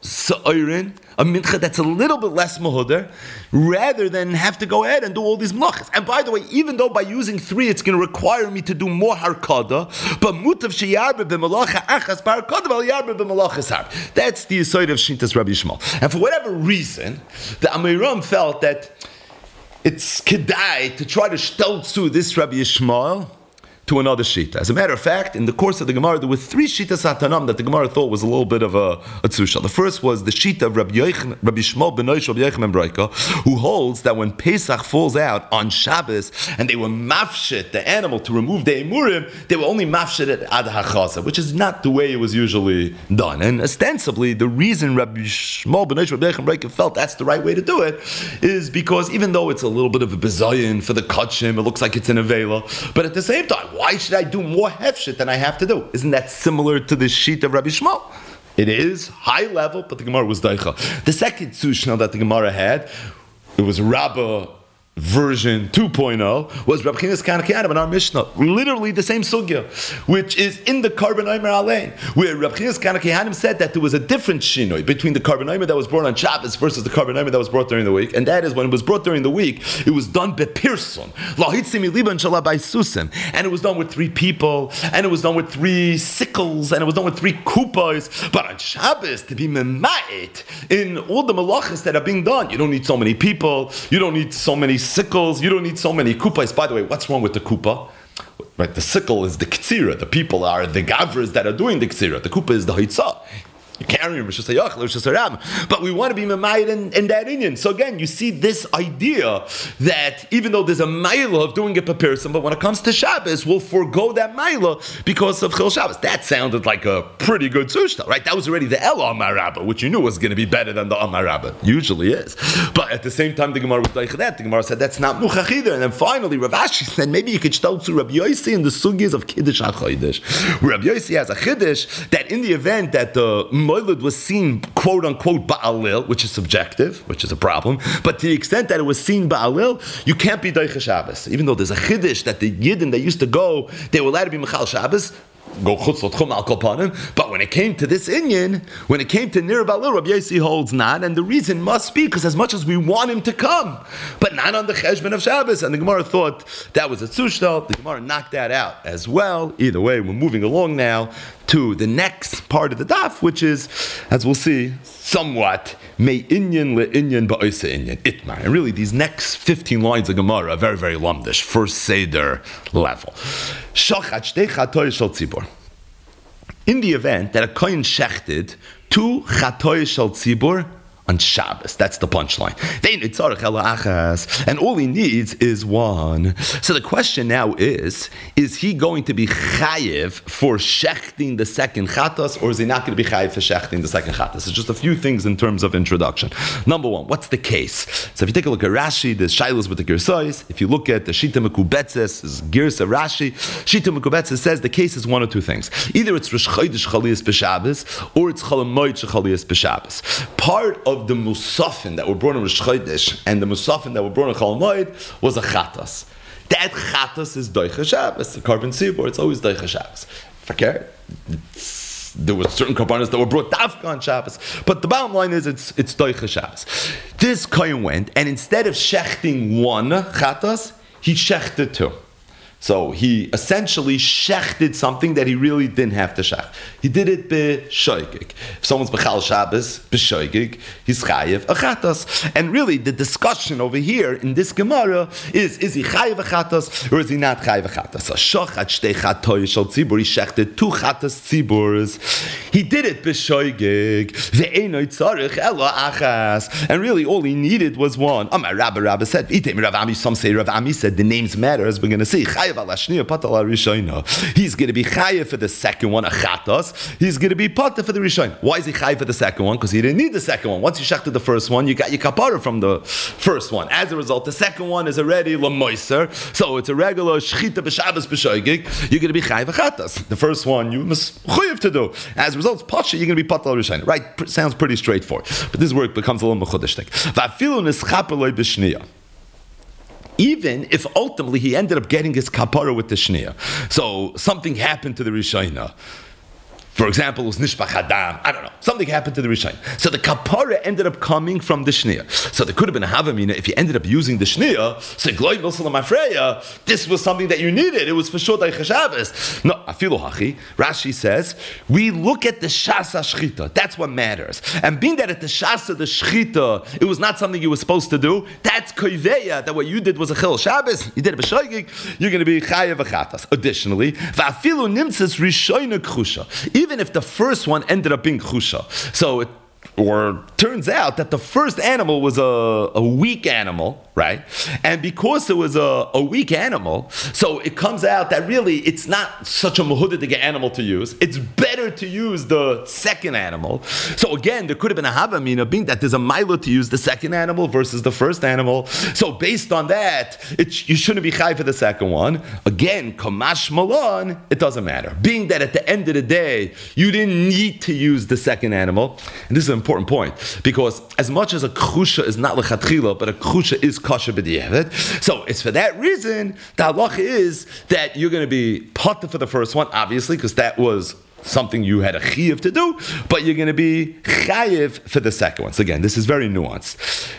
[SPEAKER 1] Sa'orin, a mincha that's a little bit less mahudar, rather than have to go ahead and do all these malachas. And by the way, even though by using 3 it's going to require me to do more harkada, but mutav sheyarbe b'malacha achas b'harkada v'al yarbe b'malachas harb. That's the aside of Shintas Rabbi Yishmael. And for whatever reason, the Amiram felt that it's kedai to try to stelzu this Rabbi Yishmael to another shita. As a matter of fact, in the course of the Gemara, there were 3 shitas hatanam that the Gemara thought was a little bit of a tzusha. The first was the shita of Rabbi Shmuel ben Noish, Rabbi Yochanan Breika, who holds that when Pesach falls out on Shabbos and they were mafshit the animal to remove the emurim, they were only mafshit it ad hachaza, which is not the way it was usually done. And ostensibly, the reason Rabbi Shmuel ben Noish, Rabbi Yochanan Breika felt that's the right way to do it is because even though it's a little bit of a bezayin for the kachim, it looks like it's an avela, but at the same time, why should I do more hefshit than I have to do? Isn't that similar to the sheet of Rabbi Shmuel? It is high level, but the Gemara was daicha. The second tzushna that the Gemara had, it was Rabbah version 2.0, was Rabbi Chinas Kanakiyanim in our Mishnah. Literally the same sugya, which is in the Karban Omer Alein, where Rabbi Chinas Kanakiyanim said that there was a different shinoi between the Karban Omer that was brought on Shabbos versus the Karban Omer that was brought during the week, and that is when it was brought during the week, it was done bepirson, lahitzimi liban shala by susim, and it was done with 3 people, and it was done with 3 sickles, and it was done with 3 kupas. But on Shabbos, to be memait in all the malachas that are being done, you don't need so many people, you don't need so many sickles, you don't need so many kupas. By the way, what's wrong with the kupa? Right, the sickle is the ktsira. The people are the gavras that are doing the ktsira. The kupa is the hitzah. You carry him, but we want to be mamayit in that Indian. So again, you see this idea that even though there's a maila of doing a papirsim, but when it comes to Shabbos, we'll forego that maila because of Chil Shabbos. That sounded like a pretty good sushta, right? That was already the El Amar Rabbah, which you knew was going to be better than the Amar Rabbah. Usually is. But at the same time, the Gemara was like that. The Gemara said that's not muchach either. And then finally, Rav Ashi said maybe you could stel to Rabbi Yossi in the sugyas of Kiddush HaChodesh. Rabbi Yossi has a Kiddush that in the event that the Moilud was seen, quote unquote, ba'alil, which is subjective, which is a problem, but to the extent that it was seen ba'alil, you can't be Deicha Shabbos. Even though there's a Chiddush that the Yidden that used to go, they were allowed to be Mechal Shabbos, go chutz l'tchum al kolpanim, but when it came to this inyan, when it came to Nir Ba'alil, Rabbi Yossi holds not, and the reason must be because as much as we want him to come, but not on the cheshbon of Shabbos, and the Gemara thought that was a tzushtal, the Gemara knocked that out as well. Either way, we're moving along now to the next part of the daf, which is, as we'll see, somewhat me inyan le inyan ba'oisa inyan itmar. And really, these next 15 lines of Gemara are very, very lamdish, first seder level. Shachat shtei chatoy shel tzibur. In the event that a kohen shechted 2 chatoy shel tzibur on Shabbos, that's the punchline. And all he needs is 1. So the question now is he going to be chayiv for shechting the second chatas, or is he not going to be chayiv for shechting the second chatas? It's just a few things in terms of introduction. Number 1, what's the case? So if you take a look at Rashi, there's shailos with the girsais. If you look at the Shita Mekubetzes, is girsa Rashi. Shita Mekubetzes says the case is 1 or 2 things. Either it's Rosh Chodesh Chaliyas B'Shabbos, or it's Chalamoid Chaliyas B'Shabbos. Part of the musafin that were brought in Rosh Chodesh and the musafin that were brought in Chol Moed was a chatas. That chatas is doicha Shabbos. The carbon seaboard, it's always doicha Shabbos. Fakir, there were certain karbanos that were brought dafka on Shabbos, but the bottom line is it's doicha Shabbos. This kohen went, and instead of shechting 1 chatas, he shechted 2. So he essentially shechted something that he really didn't have to shech. He did it b'shoigig. If someone's b'chal Shabbos, b'shoigig, he's chayiv a chatas. And really, the discussion over here in this Gemara is he chayiv a chatas or is he not chayiv a chatas? Shochat shtei chatoy shel tzibur, he shechted 2 chatas tziburs. He did it b'shoigig. Ve'enoi tzarich elo achas. And really, all he needed was 1. Rabbi said, some say Rav Ami said the names matter, as we're going to see. He's going to be chayiv for the second one, a chatas. He's going to be pata for the rishon. Why is he chayiv for the second one? Because he didn't need the second one. Once you shechted the first one, you got your kapara from the first one. As a result, the second one is already lamoiser. So it's a regular shechita b'shabbos b'shoigig. You're going to be chayiv a chatas. The first one you must chayiv to do. As a result, it's pasha. You're going to be pata rishon. Right? Sounds pretty straightforward. But this work becomes a little mechudishtik. Va'afilu nischapeloi b'shniya. Even if ultimately he ended up getting his kapara with the shniya. So something happened to the Rishayna. For example, it was Nishbach Adam. I don't know. Something happened to the Rishon. So the kapara ended up coming from the Shnia. So there could have been a Havamina if you ended up using the Shnia. So Gloi Milsalam Afreya, this was something that you needed. It was for sure Daicha Shabbos. No, Afilu Hachi. Rashi says, we look at the Shasa Shchita. That's what matters. And being that at the Shasa, the Shchita, it was not something you were supposed to do, that's Koiveya, that what you did was a Chil Shabbos. You did a B'shoigig, you're going to be Chayev Achatas. Additionally, Va'afilu Nimtzas Rishoyna Krusha. Even if the first one ended up being chusha. So it turns out that the first animal was a weak animal, right? And because it was a weak animal, so it comes out that really it's not such a mehudidig animal to use. It's better to use the second animal. So again, there could have been a havamina, being that there's a mila to use the second animal versus the first animal. So based on that, you shouldn't be chai for the second one. Again, kamash malon, it doesn't matter. Being that at the end of the day, you didn't need to use the second animal. And this is an important point, because as much as a krusha is not lechatchila, but a krusha is kosher b'diavad, so it's for that reason, the halacha is that you're going to be potter for the first one, obviously, because that was something you had a chiyuv to do, but you're going to be chayiv for the second one. So again, this is very nuanced.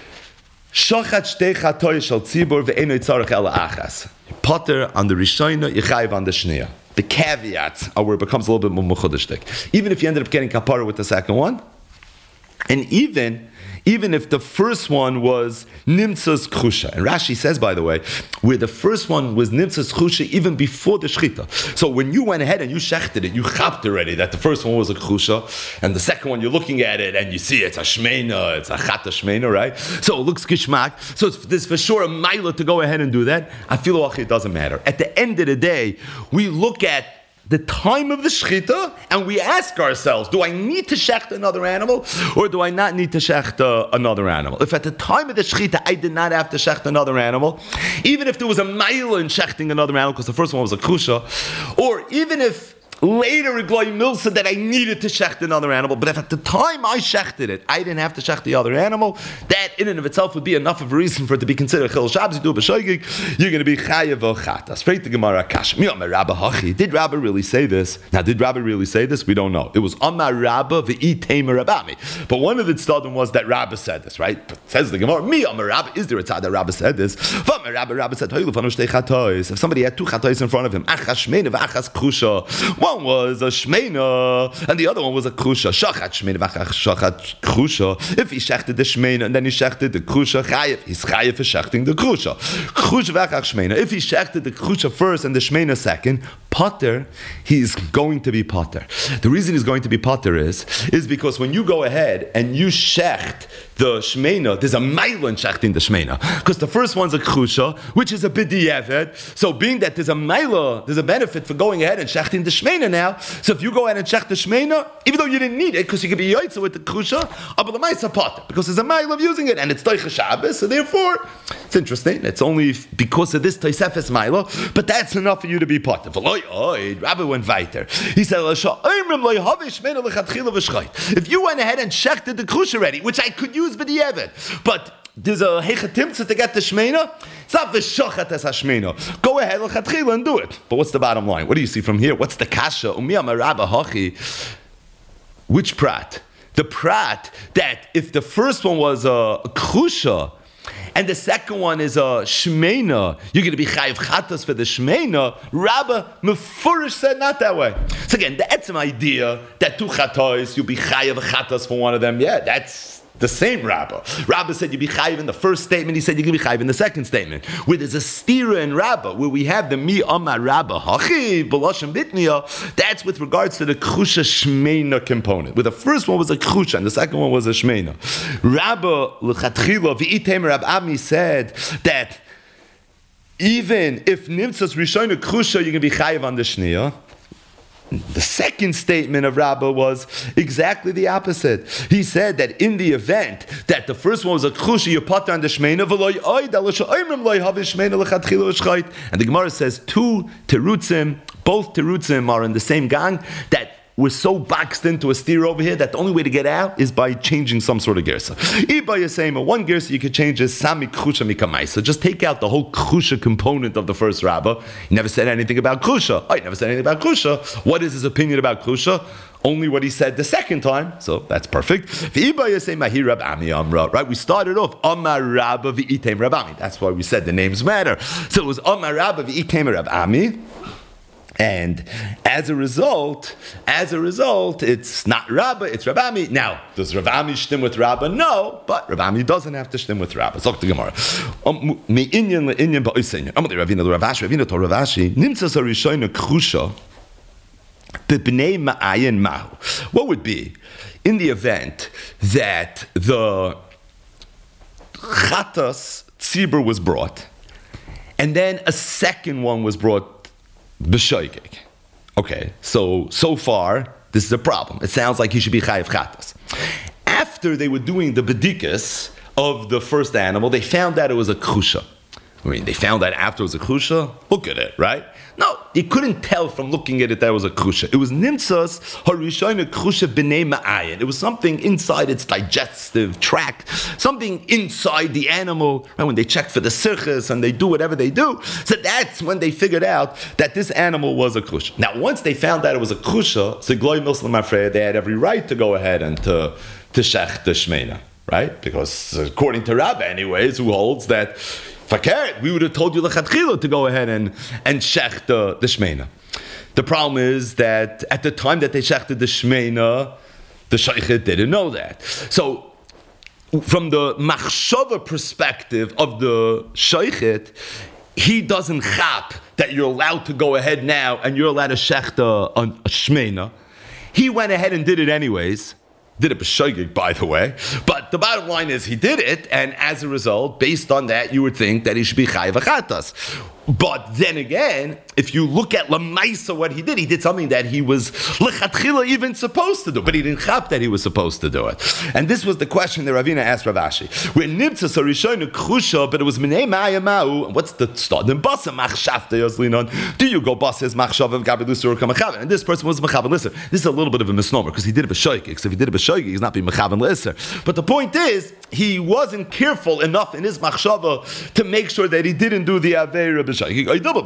[SPEAKER 1] Shochat shtei chatoy shel tzibur ve'eno yitzarech ela achas. Potter on the rishayna, you chayiv on the shneya. The caveats are where it becomes a little bit more mechudishtik. Even if you ended up getting kapara with the second one, and even if the first one was nimtzas chusha, and Rashi says, by the way, where the first one was nimtzas chusha even before the shchita. So when you went ahead and you shechted it, you chapped already that the first one was a chusha, and the second one you're looking at it and you see it's a shmeina, it's a chata shmeina, right? So it looks kishmak. So there's for sure a mila to go ahead and do that. I feel like it doesn't matter. At the end of the day, we look at the time of the shechita, and we ask ourselves, do I need to shecht another animal, or do I not need to shecht another animal? If at the time of the shechita I did not have to shecht another animal, even if there was a mile in shechting another animal, because the first one was a kusha, or even if later it Gloi Milsa that I needed to shecht another animal, but if at the time I shechted it, I didn't have to shecht the other animal, that in and of itself would be enough of a reason for it to be considered Chil Shabbos. You do a b'shoigig, you're going to be chayev v'chatas. Straight to Gemara Kash. Mi Amar Rabba Hachi. Did Rabba really say this? Now, did Rabba really say this? We don't know. It was Amar Rabba v'i Tamer Rabami. But one of the tzadim was that Rabba said this, right? But says the Gemara, Mi Amar Rabba. Is there a tzad that Rabba said this? V'Amar Rabba said, if somebody had two chatois in front of him, achas shmeina v'achas krusha. One was a shmeina, and the other one was a krusha. Shachat shmeina v'achach shachat krusha. If he shechted the shmeina and then he shechted the krusha, chayev. He's chayev for shechting the krusha. Krusha v'achach shmeina. If he shechted the krusha first and the shmeina second, potter, he's going to be potter. The reason he's going to be potter is because when you go ahead and you shecht the shmeina, there's a mile in shechting the shmeina, because the first one's a krusha, which is a b'diavad. So being that there's a mile, there's a benefit for going ahead and shechting the shmeina now. So if you go ahead and shecht the shmeina, even though you didn't need it, because you could be yoitza with the krusha, but the ma'isa potter, because there's a mile of using it, and it's Daicha Shabbos, so therefore, it's interesting. It's only because of this Tosefes milo, but that's enough for you to be potter. Rabbi went weiter. He said, if you went ahead and shechted the krusha already, which I could use b'diavad, but there's a hechatimtza to get the shmeina, it's not v'shochat es hashmeina. Go ahead, l'chatchila, and do it. But what's the bottom line? What do you see from here? What's the kasha? Umiyam Rabba Hachi. Which prat? The prat that if the first one was a krusha, and the second one is a shmeina, you're going to be chayiv chatas for the shmeina. Rabba Mefurish said not that way. So again, the etzem idea that two chatos, you'll be chayiv chatas for one of them, yeah, that's the same Rabba. Rabba said you'd be chayiv in the first statement, he said you're going to be chayiv in the second statement. Where there's a stira in Rabba, where we have the mi amar Rabba hachi, b'loshem bitniya, that's with regards to the krusha shmeina component. Where the first one was a krusha and the second one was a shmeina. Rabba l'chatchila v'item Rab Ami said that even if nimtzas rishayna krusha, you're going to be chayiv on the shneya. The second statement of Rabbah was exactly the opposite. He said that in the event that the first one was a krusha, you put on the shmeina, and the Gemara says two terutzim, both terutzim are in the same gang, that we're so boxed into a steer over here that the only way to get out is by changing some sort of gersa. One gersa you could change is sami krusha mikamaisa. Just take out the whole krusha component of the first rabbah. He never said anything about krusha. He never said anything about krusha. What is his opinion about krusha? only what he said the second time, so that's perfect. Right? We started off Amar Rabba v'item Rabami. That's why we said the names matter. So it was Amar Rabba v'item Rabami. And as a result, it's not Rabba, it's Rabami. Now, does Rabami shtim with Rabba? No, but Rabami doesn't have to shtim with Rabba. So the Gemara. Me'inyan le'inyan ba'osinyan. Amar Ravina Ravina to Ravashi. Nimtzas harishoyna k'chusha b'bnei ma'ayin mahu. What would be in the event that the chatas tzibur was brought, and then a second one was brought b'shoigeg. Okay, so far, this is a problem. It sounds like he should be chayiv chatas. After they were doing the bedikas of the first animal, they found out it was a k'chusha. I mean, they found out after it was a k'chusha. Look at it, right? No, you couldn't tell from looking at it that it was a k'chusha. It was nimtzas harishayna k'chusha b'nei ma'ayin. It was something inside its digestive tract, something inside the animal. Right? When they check for the sirchus and they do whatever they do, so that's when they figured out that this animal was a k'chusha. Now, once they found out it was a k'chusha, so Gloi Muslim Afreya, they had every right to go ahead and to shech the shmeina, right? Because according to Rabbi, anyways, who holds that Fakir, we would have told you lechatchila to go ahead and shech the shmeina. The problem is that at the time that they shechted the shmeina, the shaychet didn't know that. So, from the machshava perspective of the shaychet, he doesn't chap that you're allowed to go ahead now and you're allowed to shech a shmeina. He went ahead and did it anyways. Did it b'shoigig, by the way. But the bottom line is he did it, and as a result, based on that, you would think that he should be chayiv achatas. But then again, if you look at Lamaisa, what he did something that he was lechatchila even supposed to do, but he didn't chap that he was supposed to do it. And this was the question that Ravina asked Ravashi. When nimtzas harishoyna k'chusha, but it was minei ma'ayamau, what's the start? Then basa machshavta yoslinon. Do you go basa his machshav of gabelusur or kamachavan? And this person was mechavan lister. This is a little bit of a misnomer because he did it b'shoigig. So if he did it b'shoigig, he's not being mechavan lister. But the point is, he wasn't careful enough in his machshava to make sure that he didn't do the aveira b'shoigig. Or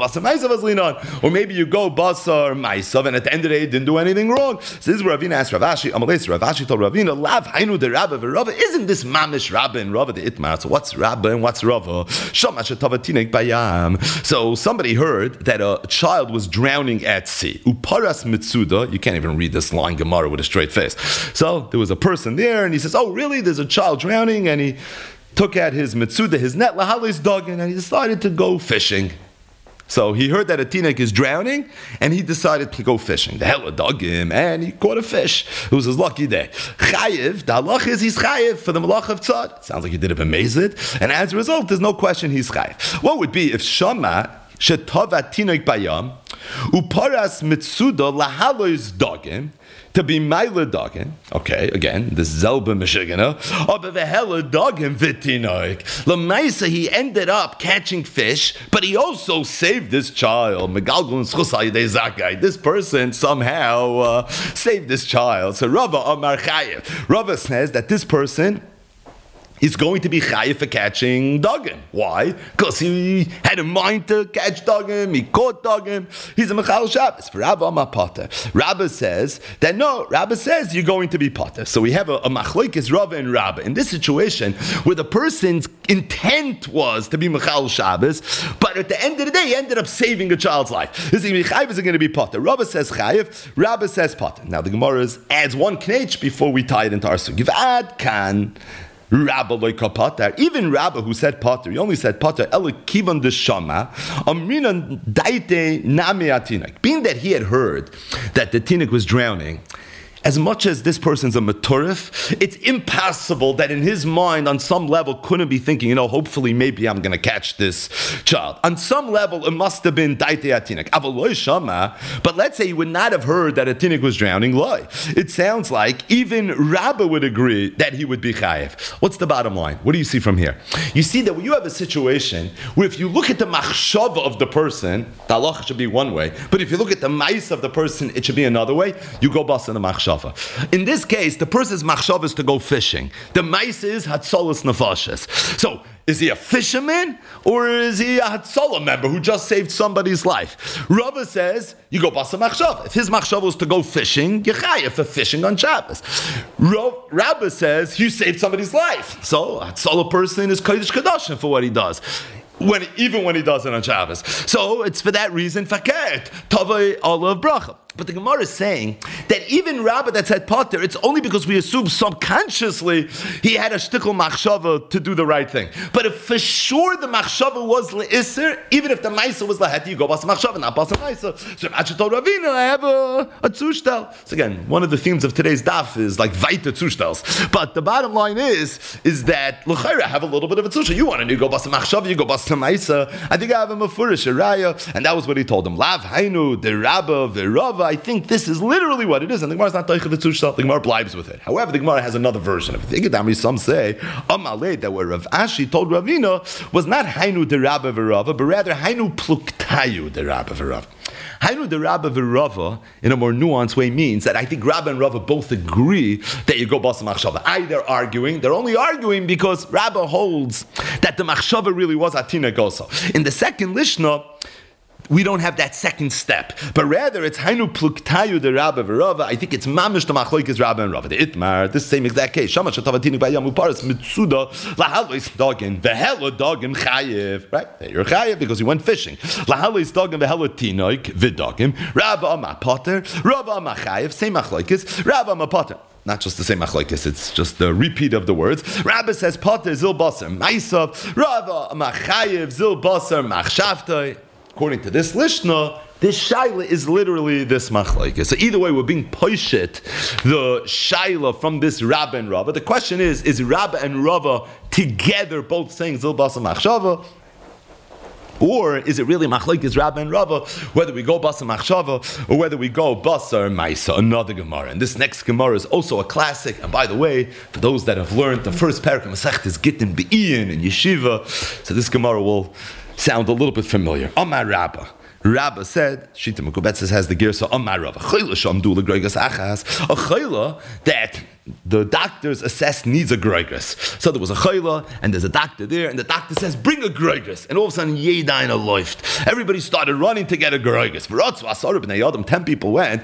[SPEAKER 1] maybe you go basar maisav, and at the end of the day, didn't do anything wrong. So this is where Ravina asked Ravashi. Ravashi told Ravina, "Lav hainu de Rabba v'Rava." Isn't this mamish Rabba and Rava the itmar? So what's Rabba and what's Rava? Shamash tavatinek bayam. So somebody heard that a child was drowning at sea. Uparas mitzuda. You can't even read this line Gemara with a straight face. So there was a person there, and he says, "Oh, really? There's a child drowning," and he took out his mitzuda, his net, lahalis dogin, and he decided to go fishing. So he heard that a tinek is drowning, and he decided to go fishing. The hell dug him, and he caught a fish. It was his lucky day. Chayiv, the halach is he's chayiv for the malach of tzad. Sounds like he did it b'mezid, and as a result, there's no question he's chayiv. What would be if Shama shetava tinek bayam uparas mitzuda lahalois dogim, to be Maila Dogin, okay, again, the Zelba Meshigana, but the hella Dogin Vitinoik. Lamaisa, he ended up catching fish, but he also saved this child. This person somehow saved this child. So Rava Amar Chayev. Rava says that this person is going to be chayiv for catching dogim. Why? Because he had a mind to catch dogim, he caught dogim, he's a mechal Shabbos. For Rabba Amar Pater. Rabba says that no, Rabba says you're going to be Pater. So we have a machlokes Rava and Rabba. In this situation, where the person's intent was to be mechal Shabbos, but at the end of the day, he ended up saving a child's life. Is he chayiv, is he going to be Pater? Rabba says chayiv, Rabba says Pater. Now the Gemara adds one knetch before we tie it into our sugiv. Ad kan Rabba loika pater. Even Rabba who said pater, he only said pater. Ela kivan deshama amrinan daite nami atinik. Being that he had heard that the tinik was drowning, as much as this person's a maturif, it's impossible that in his mind, on some level, couldn't be thinking, hopefully, maybe I'm going to catch this child. On some level, it must have been daite atinik. Avaloi shama, but let's say he would not have heard that a tinik was drowning. Loi. It sounds like even Rabba would agree that he would be chayiv. What's the bottom line? What do you see from here? You see that when you have a situation where if you look at the machshava of the person, the halacha should be one way, but if you look at the mais of the person, it should be another way. You go bas in the machshava. machshava. In this case, the person's machshava is to go fishing. The maisa is hatzolas nefashos. So, is he a fisherman or is he a Hatzalah member who just saved somebody's life? Rava says, you go basa machshava. If his machshava was to go fishing, you're chayav for fishing on Shabbos. Rabbi says, you saved somebody's life. So, a Hatzalah person is Kodesh Kadashim for what he does. Even when he does it on Shabbos. So, it's for that reason, fakert, tavai olav bracha. But the Gemara is saying that even Rabbi that said Potter, it's only because we assume subconsciously he had a shtickle machshava to do the right thing. But if for sure the machshava was le'isr, even if the maisa was laheti, you go basa machshava, not basa maisa. So Imach told Ravina, I have a tzushtel. So again, one of the themes of today's daf is like vaita tzushtels. But the bottom line is that l'chayra have a little bit of a tzushtel. You want to go basa machshava, you go basa maisa. I think I have a mafurish, a raya, and that was what he told him. Lav hainu the rabba v'rava. I think this is literally what it is, and the Gemara is not teicha v'tzushtel. The Gemara blibes with it. However, the Gemara has another version of it. Some say Amalei that where Rav Ashi told Ravina was not hainu de Rabba v'Rava, but rather hainu pluktayu de Rabba v'Rava. Hainu de Rabba v'Rava, in a more nuanced way, means that I think Rabba and Rava both agree that you go basa machshava. They're only arguing because Rabba holds that the machshava really was atina gosa. In the second lishna, we don't have that second step, but rather it's hainu pluktayu de Rabba v'Rava. I think it's mamish the machlokes Rabba and Rava. The Itmar, this same exact case. Shama shatavatinu b'yam uparas mitzuda lahalois dogin v'helo dogin chayev. Right, you're chayev because you went fishing. Lahalois dogin v'helo tinoik v'dogim. Rabba ama potter, Rava ama chayev. Same machlokes. Rabba ama potter. Not just the same machlokes, it's just the repeat of the words. Rabba says potter zil basar ma'asav. Rava ama chayev zil basar machshavtoi. According to this lishna, this shaila is literally this machlokes. So either way, we're being poishit the shaila from this Rabba and Rava. The question is Rabba and Rava together both saying zil basa machshava? Or is it really machlokes Rabba and Rava, whether we go basa machshava or whether we go basa maisa? Another Gemara. And this next Gemara is also a classic. And by the way, for those that have learned the first parak of Masechtas Gittin Be'in in Yeshiva, so this Gemara will sound a little bit familiar. Amar Rabba. Rabba said, Shita Mekubetzes has the girsa Amar Rabba. Chayla shamdu l'groigas achas. A chayla that the doctors assessed needs a groigas. So there was a chayla, and there's a doctor there, and the doctor says, bring a groigas. And all of a sudden, yedain a everybody started running to get a groigas. 10 people went,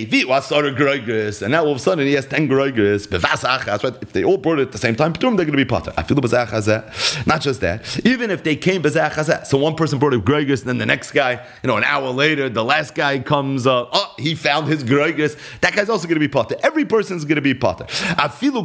[SPEAKER 1] and now all of a sudden he has 10 groigas. Right? If they all brought it at the same time, they're going to be potter. Not just that, even if they came so one person brought a groigas, and then the next guy, an hour later, the last guy comes, he found his groigas. That guy's also going to be potter. Every person's going to be potter. And even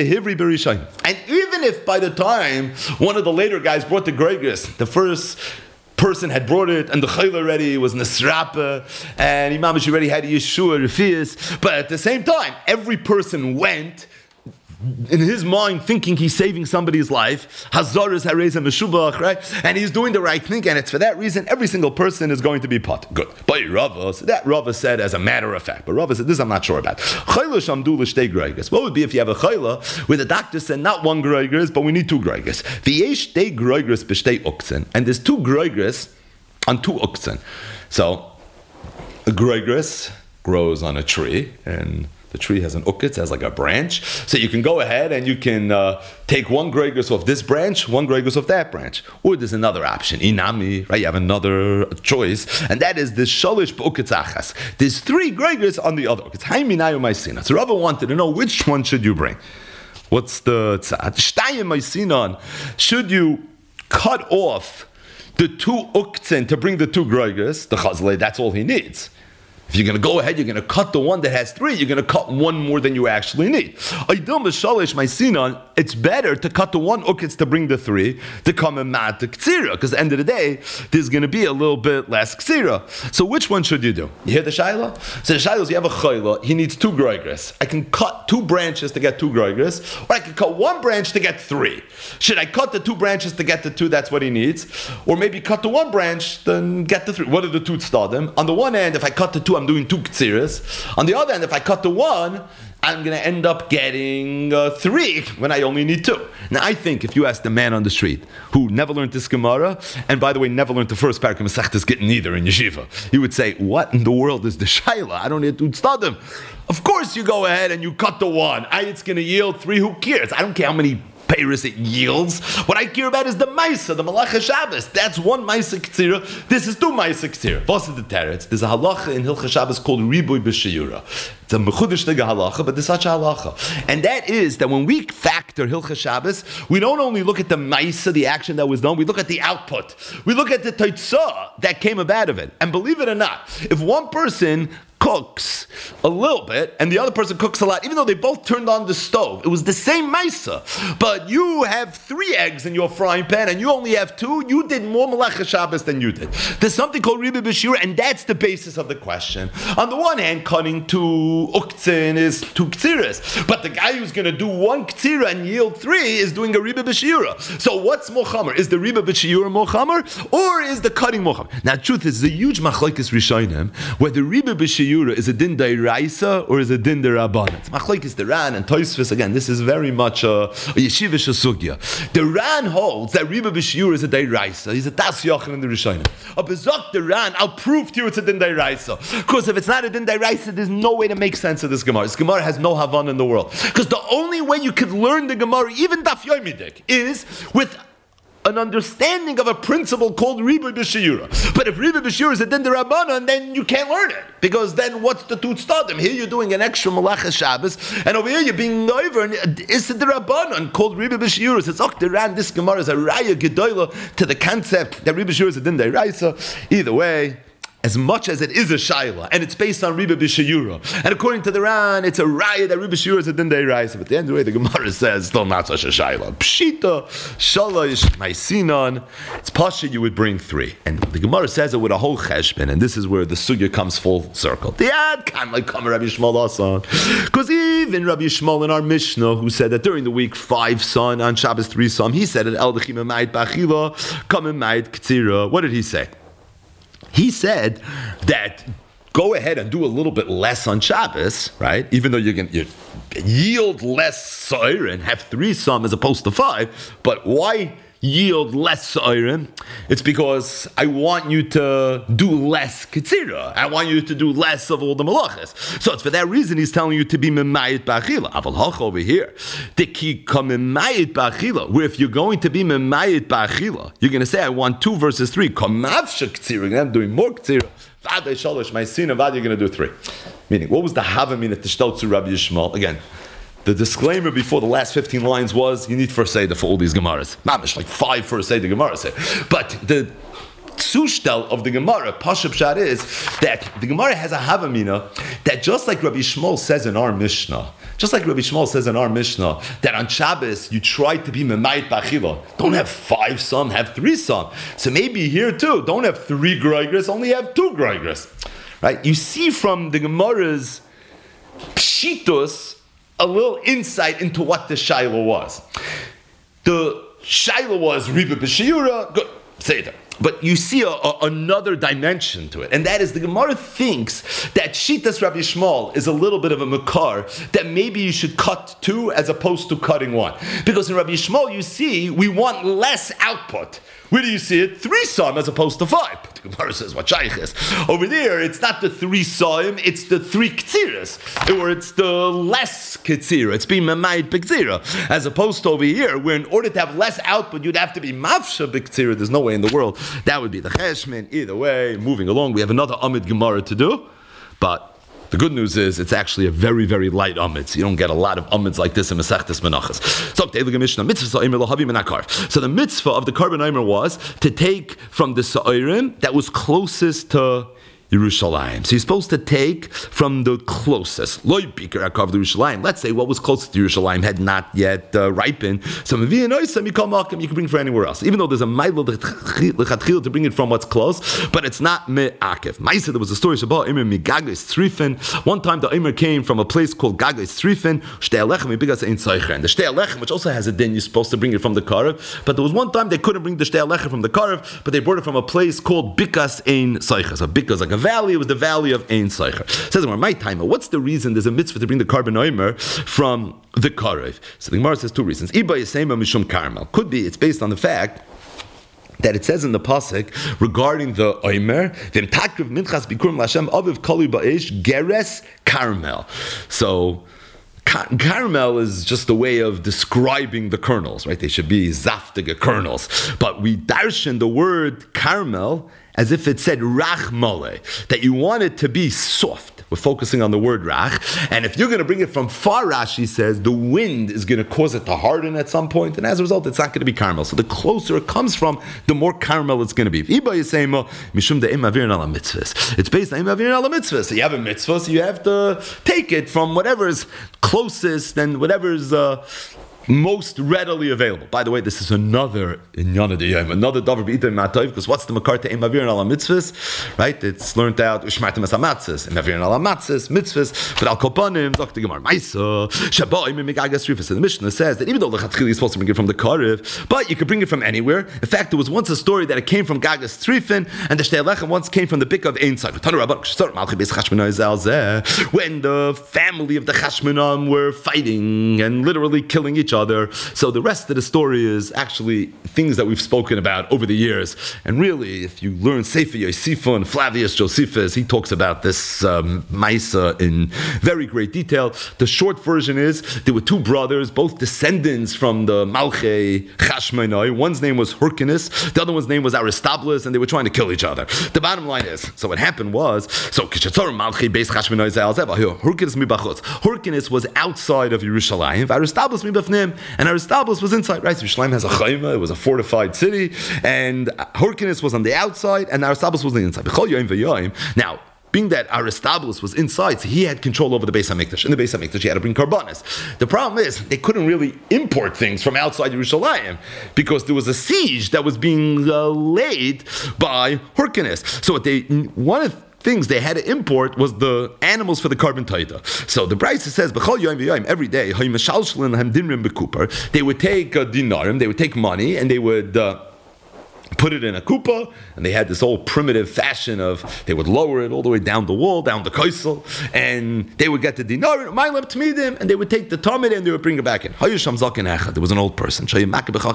[SPEAKER 1] if by the time one of the later guys brought the groigas, the first person had brought it, and the chayla already was nesrapa, and Imam already had Yeshua Refias, but at the same time, every person went in his mind thinking he's saving somebody's life, Hazaras Hareza Meshubach, right? And he's doing the right thing, and it's for that reason every single person is going to be pot. Good. But Rava, so that Rava said as a matter of fact, but Rava said, this I'm not sure about. Chayla shamdu l'shtei greigas. What would be if you have a chayla where the doctor said not one greigas, but we need 2 greigas? V'yesh shtei greigas b'shtei uktzen. And there's 2 greigas on 2 uktzen. So, a greigas grows on a tree, and the tree has an ukitz, has like a branch. So you can go ahead and you can take 1 greigus off this branch, 1 greigus off that branch. Or there's another option, inami, right? You have another choice, and that is the shalish b'ukitz achas. There's 3 greigus on the other ukitz. Haiminayu ma'isina. So Rava wanted to know which one should you bring. What's the tzad? Shtayim ma'isinan. Should you cut off the 2 uktzen to bring the 2 greigus? The chazle, that's all he needs. If you're going to go ahead, you're going to cut the one that has 3, you're going to cut 1 more than you actually need. It's better to cut the 1 ukitz to bring the 3 to come and mat the ktsira, because at the end of the day, there's going to be a little bit less ktsira. So which one should you do? You hear the shayla? So the shayla is you have a chayla, he needs 2 groigres. I can cut 2 branches to get 2 groigres, or I can cut 1 branch to get 3. Should I cut the 2 branches to get the 2, that's what he needs? Or maybe cut the 1 branch, then get the 3. What are the 2 tzadim? On the one hand, if I cut the 2, I'm doing 2 ktsiras. On the other hand, if I cut the 1, I'm going to end up getting 3 when I only need 2. Now, I think if you asked a man on the street who never learned this Gemara, and by the way, never learned the first parak of Masechtas Gittin either in Yeshiva, he would say, what in the world is the Shaila? I don't need to study them. Of course you go ahead and you cut the 1. It's going to yield 3. Who cares? I don't care how many Paris it yields. What I care about is the Maisa, the Malacha Shabbos. That's 1 Maisa Ktsira. This is 2 Maisa Ktsira. What's the teretz? There's a halacha in Hilchas Shabbos called Riboy B'Shiyura. It's a mechudesh halacha, but there's such a halacha. And that is that when we factor Hilchas Shabbos, we don't only look at the Maisa, the action that was done, we look at the output. We look at the Teitzah that came about of it. And believe it or not, if one person cooks a little bit and the other person cooks a lot, even though they both turned on the stove, it was the same Maisa, but you have 3 eggs in your frying pan and you only have 2, you did more Malacha Shabbos than you did. There's something called Riba B'Shiyura, and that's the basis of the question. On the one hand, cutting 2 uktzin is 2 ktsiras, but the guy who's going to do 1 ktsira and yield 3 is doing a Riba B'Shiyura. So what's more chamer? Is the Riba B'Shiyura more chamer, or is the cutting more chamer? Now, the truth is, there's a huge machlokes rishonim whether Riba B'Shiyura is a din d'iraisa or is a din d'rabbanan. It's machlokes the Ran and Tosfos. Again, this is very much a yeshivish sugya. The Ran holds that Riba B'Shiyura is a d'iraisa. He's a tas yochin in the rishonim. A bezok the Ran, I'll prove to you it's a din d'iraisa. Because if it's not a din d'iraisa, there's no way to make sense of this Gemara. This Gemara has no Havan in the world. Because the only way you could learn the Gemara, even Daf Yomidik, is with an understanding of a principle called Riba B'Shiyura. But if Riba B'Shiyura is a din d'Rabbanan, then you can't learn it. Because then what's the Tut Stadim? Here you're doing an extra Malacha Shabbos, and over here you're being noiver, and it's a d'Rabbanan called Riba B'Shiyura. So it's Okteran, this Gemara is a Raya Gedoyla to the concept that Riba B'Shiyura is a din d'Iraisa. Either way, as much as it is a shaila, and it's based on Riba B'Shiyura, and according to the Ran, it's a raya that Riba B'Shiyura is a din d'Iraisa. But at the end of the way, the Gemara says still not such a shaila. Pshita, shalosh, maisinon. It's pasha you would bring 3, and the Gemara says it with a whole cheshbon, and this is where the sugya comes full circle. The ad can't like come Rabbi Yishmael Asan, because even Rabbi Yishmael in our Mishnah, who said that during the week 5 son, on Shabbos 3 son, he said it el dechim ma'id b'achila, come ma'id k'tzira. What did he say? He said that go ahead and do a little bit less on Shabbos, right? Even though you yield less soir and have 3 som as opposed to 5, but why yield less soirim? It's because I want you to do less ketzira. I want you to do less of all the malachas. So it's for that reason he's telling you to be memayit ba'achila. Aval hach over here, teki kam memayit ba'achila. Where if you're going to be memayit ba'achila, you're going to say I want 2 versus 3. Kam mavsha ketzira. I'm doing more ketzira. Vaday shalosh ma'asina. Vad you're going to do 3. Meaning, what was the havamina t'shtaltzu Rabbi Yishmael? Again, the disclaimer before the last 15 lines was, you need first Seder for all these Gemaras. Mamish, like 5 first Seder Gemaras. But the Zushtel of the Gemara, Pashup Pshat, is that the Gemara has a Havamina that just like Rabbi Yishmael says in our Mishnah, that on Shabbos you try to be Memayit B'Achila. Don't have 5 some, have 3 some. So maybe here too, don't have 3 Groigres, only have 2 Groigres. Right? You see from the Gemara's Pshitus a little insight into what the Shaila was. The Shaila was Riba B'Shiyura, good, say that. But you see another dimension to it, and that is the Gemara thinks that Shitas Rabbi Yishmael is a little bit of a makar, that maybe you should cut 2 as opposed to cutting 1. Because in Rabbi Yishmael, you see, we want less output. Where do you see it? 3 som as opposed to 5. But the Gemara says, what shaykh is? Over there, it's not the 3 som, it's the 3 ktsiras. Or it's the less ktsira. It's being mamayit b'ktsira. As opposed to over here, where in order to have less output, you'd have to be mafsha b'ktsira. There's no way in the world. That would be the cheshmin. Either way, moving along, we have another Amid Gemara to do. But the good news is it's actually a very, very light Amid. So you don't get a lot of Amids like this in Masechtas Menachos. So the mitzvah of the Karban Omer was to take from the Sa'irim that was closest to Yerushalayim. So you're supposed to take from the closest. Let's say what was closest to Yerushalayim had not yet ripened. So you can bring from anywhere else. Even though there's a mile to bring it from what's close, but it's not me'akev. Ma'aseh, there was a story about Imer Migagles Tzrifin. One time the Imer came from a place called Gagles Tzrifin. The Shtei Alechem, which also has a din, you're supposed to bring it from the Karev. But there was one time they couldn't bring the Shtei Alechem from the Karev, but they brought it from a place called Bikas Ein Seiches. A Bikas, like a a valley. It was the valley of Ein Seicher. Says my time. What's the reason there's a mitzvah to bring the carbon oimer from the Karev? So the Gemara says two reasons. Iba Yisema Mishum Carmel. Could be it's based on the fact that it says in the pasuk regarding the oimer, "V'im takriv minchas bikurim l'Hashem aviv kali ba'esh geres Carmel." So Caramel is just a way of describing the kernels, right? They should be zaftige kernels. But we darshan the word caramel as if it said rach mole, that you want it to be soft. We're focusing on the word rach. And if you're going to bring it from far, Rashi says, the wind is going to cause it to harden at some point, and as a result, it's not going to be caramel. So the closer it comes from, the more caramel it's going to be. It's based on imavir ala mitzvahs. So you have a mitzvah, so you have to take it from whatever's closest and whatever's most readily available. By the way, this is another davar b'itay matayv, because what's the makar to imavir ala mitzvahs, right? It's learned out ushmartem as hamatzes, imavir ala matzes, mitzvahs, but al kopanim, Dr. Gemar Maisa, Shabbat imim megagas rifus. And the Mishnah says that even though the chatchili is supposed to bring it from the karev, but you could bring it from anywhere. In fact, there was once a story that it came from Gagas Tzrifin, and the Shtei Alechem once came from the Bik of Ein Seicher. When the family of the Chashmonaim were fighting and literally killing each other. So the rest of the story is actually things that we've spoken about over the years. And really, if you learn Sefer Yosifah and Flavius Josephus, he talks about this Maisa in very great detail. The short version is there were two brothers, both descendants from the Malchei Chashmonai. One's name was Hyrcanus, the other one's name was Aristobulus, and they were trying to kill each other. The bottom line is, so what happened was, Hyrcanus was outside of Yerushalayim, Aristobulus mibafnim, and Aristobulus was inside. Right, Yerushalayim has a chayma; it was a fortified city, and Hyrcanus was on the outside, and Aristobulus was on the inside. Now, being that Aristobulus was inside, so he had control over the Beis HaMikdash. In the Beis HaMikdash, he had to bring karbanis. The problem is, they couldn't really import things from outside Yerushalayim because there was a siege that was being laid by Hyrcanus. So one of the things they had to import was the animals for the carbon taita. So the Brisa says, every day, they would take dinarim, they would take money, and they would put it in a kupa, and they had this old primitive fashion of they would lower it all the way down the wall, down the kaisel, and they would get the dinar, and they would take the tamid and they would bring it back in. There was an old person who knew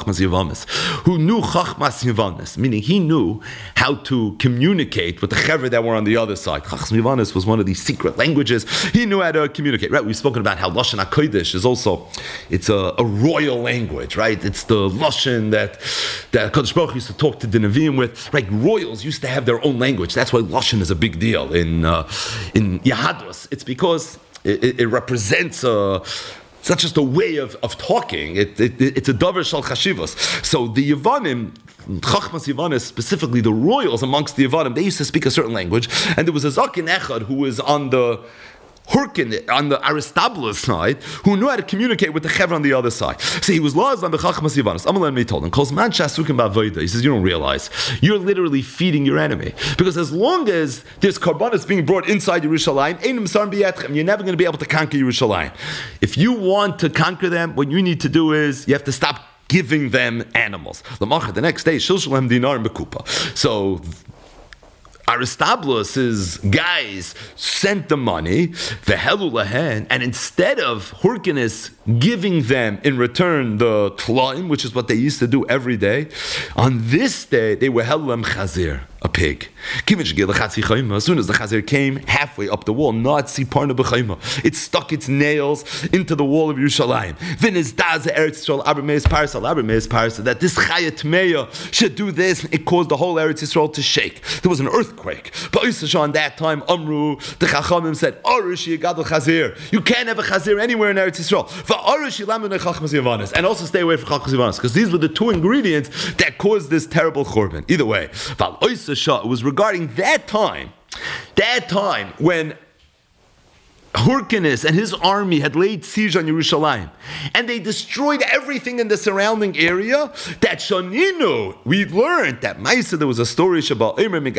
[SPEAKER 1] chachmas yivanis, meaning he knew how to communicate with the chaver that were on the other side. Chachmas yivanis was one of these secret languages. He knew how to communicate. Right? We've spoken about how Lashon HaKodesh is also, it's a royal language, right? It's the Lashon that Kadosh Baruch Hu used to talk to the Nevi'im with. Right? Royals used to have their own language. That's why Lashon is a big deal in Yahadus. It's because it represents it's not just a way of talking. It's a davar shal chashivos. So the Yevanim, Chachmas Yevanis, specifically the royals amongst the Yevanim, they used to speak a certain language, and there was a Zakin Echad who was on the Aristobulus side, who knew how to communicate with the Chevron on the other side. So he was lost on the Chachmas Yivanis. Amalan told him, he says, you don't realize, you're literally feeding your enemy. Because as long as there's karbanis being brought inside Yerushalayim, you're never going to be able to conquer Yerushalayim. If you want to conquer them, what you need to do is, you have to stop giving them animals. The next day, Shilshalem dinar bekupa. So Aristobulus' guys sent the money, and instead of Hyrcanus giving them in return the tlaim, which is what they used to do every day, on this day they were helulem chazir, a pig. As soon as the chazir came halfway up the wall, it stuck its nails into the wall of Yerushalayim. That this Chayat Meya should do this, it caused the whole Eretz Yisrael to shake. There was an earthquake. But on that time, Amru, the Chachamim said, you can't have a chazir anywhere in Eretz Yisrael. And also stay away from Chachmas Yivanis, because these were the two ingredients that caused this terrible korban. Either way, it was regarding that time when Hyrcanus and his army had laid siege on Yerushalayim, and they destroyed everything in the surrounding area. That Shaninu, we learned that Maisa, there was a story about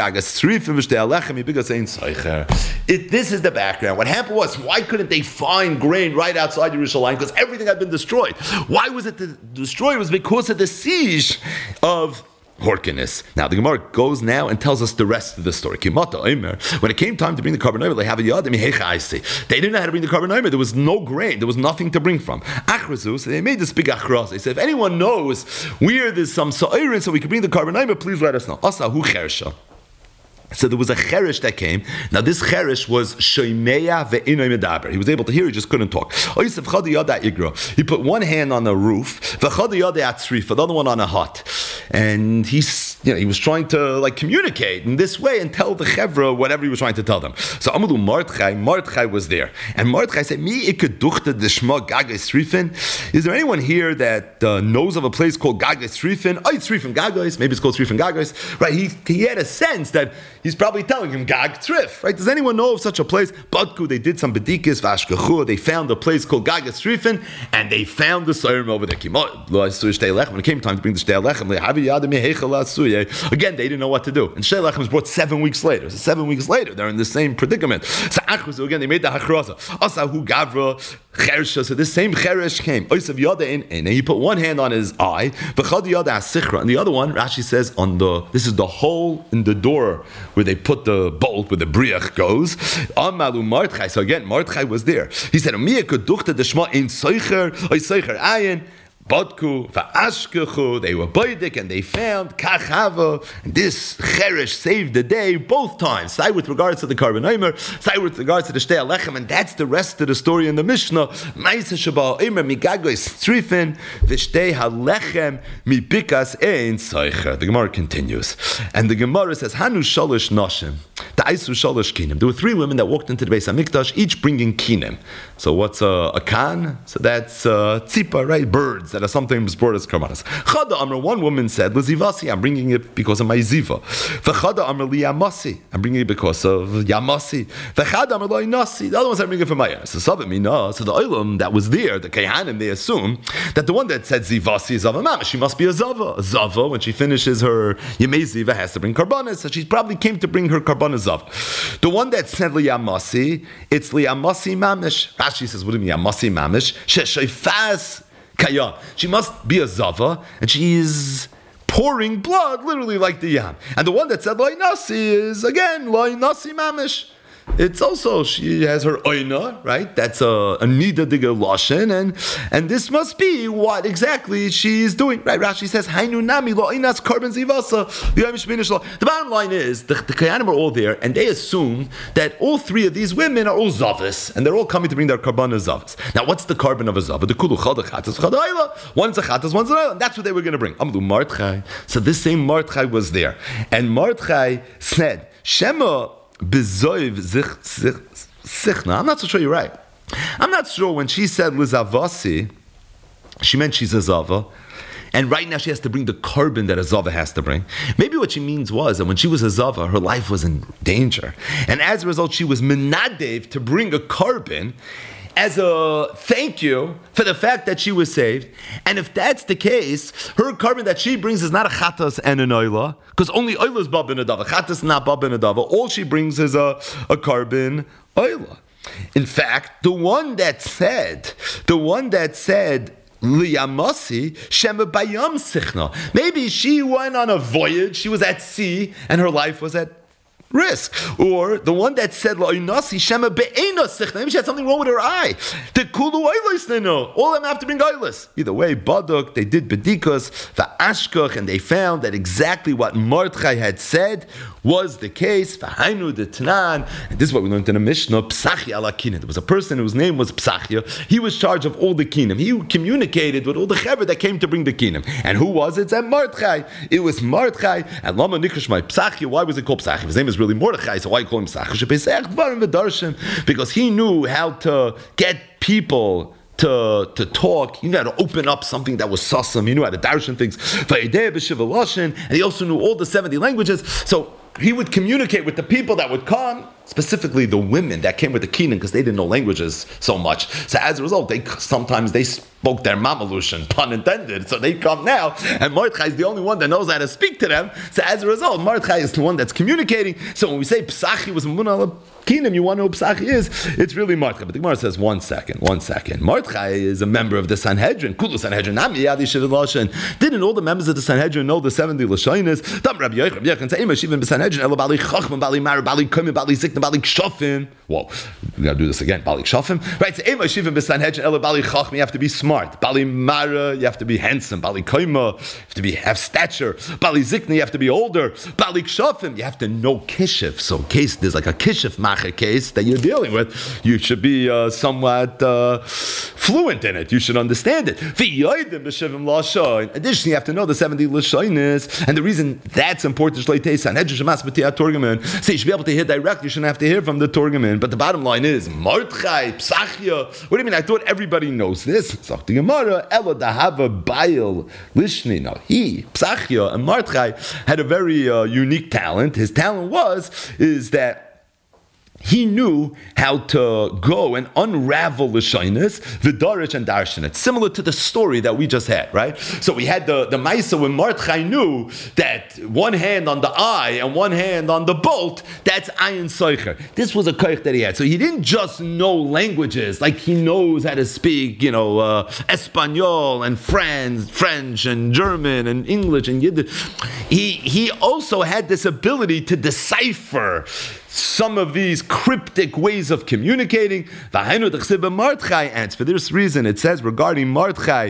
[SPEAKER 1] this is the background. What happened was, why couldn't they find grain right outside Yerushalayim? Because everything had been destroyed. Why was it destroyed? It was because of the siege of Horkiness. Now the Gemara goes now and tells us the rest of the story. When it came time to bring the carbon over, they didn't know how to bring the carbon over. There was no grain. There was nothing to bring from. So they made this big achros. They said, if anyone knows where there's some sa'irin so we can bring the carbon over, please let us know. Asahu chersha. So there was a cherish that came. Now this cherish was shoimeya ve'inoi medaber. He was able to hear, he just couldn't talk. He put one hand on the roof, the other one on a hut, and he was trying to communicate in this way and tell the chevra whatever he was trying to tell them. So Amadu Mordechai was there, and Mordechai said, "Mi ikeduchte deshma gagos srifin." Is there anyone here that knows of a place called Gagos Srifin? Oh, it's Srifin Gagos. Maybe it's called Srifin Gagos. Right? He had a sense that he's probably telling him Gag Trif, right? Does anyone know of such a place? Badku, they did some bedikis, vashkachu, they found a place called Gagas Trifin, and they found the Sayrim over there. When it came time to bring the Shtei Lechem, again, they didn't know what to do. And Shtei Lechem was brought 7 weeks later. So 7 weeks later, they're in the same predicament. So again, they made the Hachroza. Asahu Gavra, Chersha, so this same Cheresh came. And he put one hand on his eye, and the other one, Rashi says, this is the hole in the door where they put the bolt where the briach goes. So again, Mordechai was there. He said, Badku, Va'ashkechu, they were Baidik, and they found Kachava, and this Cheresh saved the day both times. Side with regards to the Karban Omer, side with regards to the Shtei Lechem, and that's the rest of the story in the Mishnah. Ma'aseh Sheba Omer Migagos Trifin, V'Shtei HaLechem Mibikas Ein Soicher. The Gemara continues, and the Gemara says, Hanu Shalosh Noshim, Ta'aisu Shalosh Kinim. There were 3 women that walked into the Beis HaMikdash, each bringing kinim. So what's a kan? So that's tzipa, right? Birds that are sometimes brought as karbanas. Chada Amr, one woman said, L'zivasi, I'm bringing it because of my ziva. V'chada Amr Liyamasi, I'm bringing it because of Yamasi. V'chada Amr Lo'inasi, the other ones I'm bringing it for my So the oilam that was there, the Kehanim, they assume that the one that said Zivasi is Zava Mama, she must be a Zava. Zava, when she finishes her Yemei Ziva, has to bring karbanas, so she probably came to bring her karbanas Zava. The one that said Liyamasi, it's Liyamasi Mamish. Rashi says, what do you mean Yamasi Mamish? Sheshayfas Kaya. She must be a Zava, and she is pouring blood, literally like the Yam. And the one that said Loi Nasi is, again, Loi Nasi Mamish. It's also, she has her oina, right? That's a nida diga lashon, and this must be what exactly she is doing, right? Rashi says, Hainu nami lo oinas karban zivasa. The bottom line is, the Kayanim are all there, and they assume that all 3 of these women are all zavas, and they're all coming to bring their karban as zavas. Now, what's the karban of a zava? The kulu chada chatas chadayla. One's a chatas, one's an ayla, and that's what they were going to bring. Amlu Mordechai. So this same Mordechai was there, and Mordechai said, Shema Bezoiv Sichna. I'm not so sure you're right. I'm not sure when she said Lizavasi, she meant she's a Zava. And right now she has to bring the carbon that a Zava has to bring. Maybe what she means was that when she was a Zava, her life was in danger. And as a result, she was menadev to bring a carbon as a thank you for the fact that she was saved. And if that's the case, her carbon that she brings is not a chatas and an oila, because only oila is bab benadava. Chatas is not bab benadava. All she brings is a carbon oila. In fact, the one that said Liyamasi Shema Bayam Sichna. Maybe she went on a voyage, she was at sea, and her life was at risk. Or the one that said La'inasi Shema Be'ena Sichna. Maybe she had something wrong with her eye. The Kulu Eilis they know. All of them have to bring Eilis. Either way, Baduk, they did Bedikas, Va'ashkach, and they found that exactly what Mordechai had said was the case. V'hainu de Tanan. And this is what we learned in the Mishnah. Psachia ala Kinim. There was a person whose name was Psachia. He was charged of all the Kinim. He communicated with all the Chaver that came to bring the Kinim. And who was it? It's Mordechai. It was Mordechai. And Lama Nikrishmai Psachia. Why was it called Psachia? His name is really Mordechai, so why you call him Psachia? Because he knew how to get people to talk. He knew how to open up something that was sasam. He knew how to darshan things. And he also knew all the 70 languages. So he would communicate with the people that would come specifically the women that came with the Kenan, because they didn't know languages so much. So as a result, sometimes they spoke their Mamalushan, pun intended. So they come now, and Mordechai is the only one that knows how to speak to them. So as a result, Mordechai is the one that's communicating. So when we say Psachi was Munal Kingdom, you want to know who Psachi is, it's really Mordechai. But the Gemara says, one second. Mordechai is a member of the Sanhedrin. Kulu Sanhedrin. Didn't all the members of the Sanhedrin know the 70 Lashonis? Dam Rabbi Yochanan say, Ima Shivim B'Sanhedrin, Elo Bali Chachman, Bali Mar, Bali Komi, Bali Zikna, Bali Kshofim. Whoa, we got to do this again. Bali Kshofim. Right, so Ima Shivim B'Sanhedrin, Elo Bali Chachman, you have to be smart. Bali Mara, you have to be handsome. Bali Koima, you have to have stature. Bali Zikna, you have to be older. Bali Kshofim, you have to know Kishif. So in case there's like a Kishif case that you're dealing with, you should be somewhat fluent in it. You should understand it. Additionally, you have to know the 70 Lashonis, and the reason that's important, so you should be able to hear directly. You shouldn't have to hear from the Torgaman. But the bottom line is, Mordechai, Psachia. What do you mean? I thought everybody knows this. The Gemara, Ela Dahava Bail Lishni. No, he, Psachia, and Mordechai had a very unique talent. His talent is that he knew how to go and unravel the shyness, Vidarish and Darshan. It's similar to the story that we just had, right? So we had the Maisa when Mordechai knew that one hand on the eye and one hand on the bolt, that's Ayin Soicher. This was a koich that he had. So he didn't just know languages, like he knows how to speak, Espanol and French and German and English and Yiddish. He also had this ability to decipher some of these cryptic ways of communicating. And for this reason, it says regarding Mordechai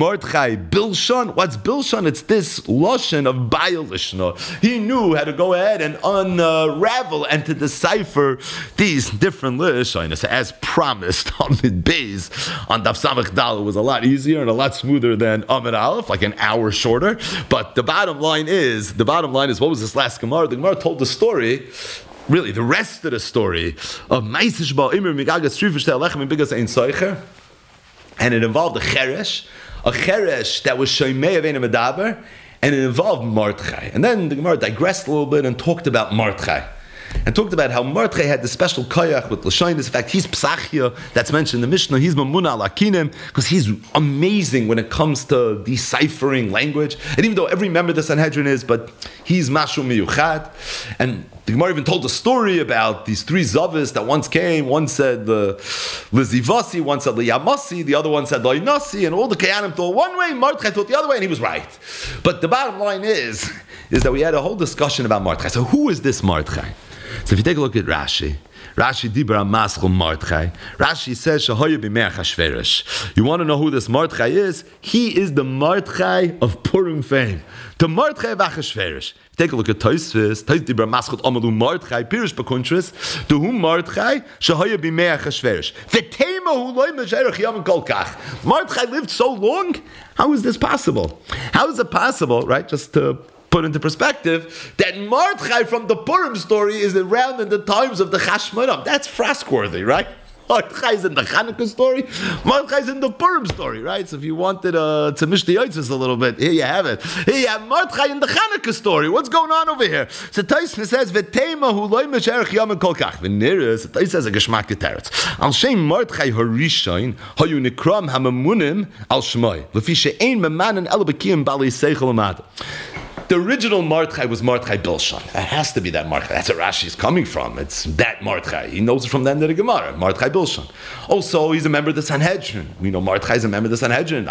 [SPEAKER 1] Bilshon. What's Bilshon? It's this Lashon of Baal Lishna. He knew how to go ahead and unravel and to decipher these different Lishonos. As promised, Amid Beis on Daf Samach Dal was a lot easier and a lot smoother than Amid Aleph, like an hour shorter. But the bottom line is, what was this last Gemara? The Gemara told the story, really, the rest of the story of Meisish Ba Imr Migagas Trifish Te'alechem Bigas Ein Soicher, and it involved a cheresh that was Shoymei Avein Medaber, and it involved Mordechai. And then the Gemara digressed a little bit and talked about Mordechai. And talked about how Mordechai had the special koyach with Lashonis. In fact, he's Psachia, that's mentioned in the Mishnah. He's Mamuna al Akinim, because he's amazing when it comes to deciphering language. And even though every member of the Sanhedrin is, but he's Mashu Miyuchat. And the Gemara even told a story about these three Zavis that once came. One said Lizivasi, one said Liyamasi, the other one said Loinasi, and all the Kayanim thought one way, Mordechai thought the other way, and he was right. But the bottom line is that we had a whole discussion about Mordechai. So who is this Mordechai? So if you take a look at Rashi Dibra Maschel Mordechai. Rashi says Shahoya b'Me'ach Hashverosh. You want to know who this Mordechai is? He is the Mordechai of Purim fame, the Mordechai of Achashverosh. Take a look at Tosfos. Dibra Maschel Amalu Mordechai Pirish Bekuntris. To whom Mordechai Shahoya b'Me'ach Hashverosh. V'Tema hu loy mejerach yom kol kach. Mordechai lived so long. How is this possible? How is it possible? Right, just to put into perspective, that Mordechai from the Purim story is around in the times of the Chashmonaim. That's Frask-worthy, right? Mordechai is in the Chanukah story. Mordechai is in the Purim story, right? So if you wanted to mish the Yotzes a little bit, here you have it. Here you have Mordechai in the Chanukah story. What's going on over here? So Tosfos says, "V'tema hu loy mesherach yom kol kach." V'niris, Tosfos says a geschmack teretz. Al shem Mordechai harishayin hayu nikram hamamunim al shmoi lefi she'ein memanen el b'kiyim bali seichel amad. The original Mordechai was Mordechai Bilshon. It has to be that Mordechai. That's where Rashi is coming from. It's that Mordechai. He knows it from the end of the Gemara. Mordechai Bilshon. Also, he's a member of the Sanhedrin. We know Mordechai is a member of the Sanhedrin.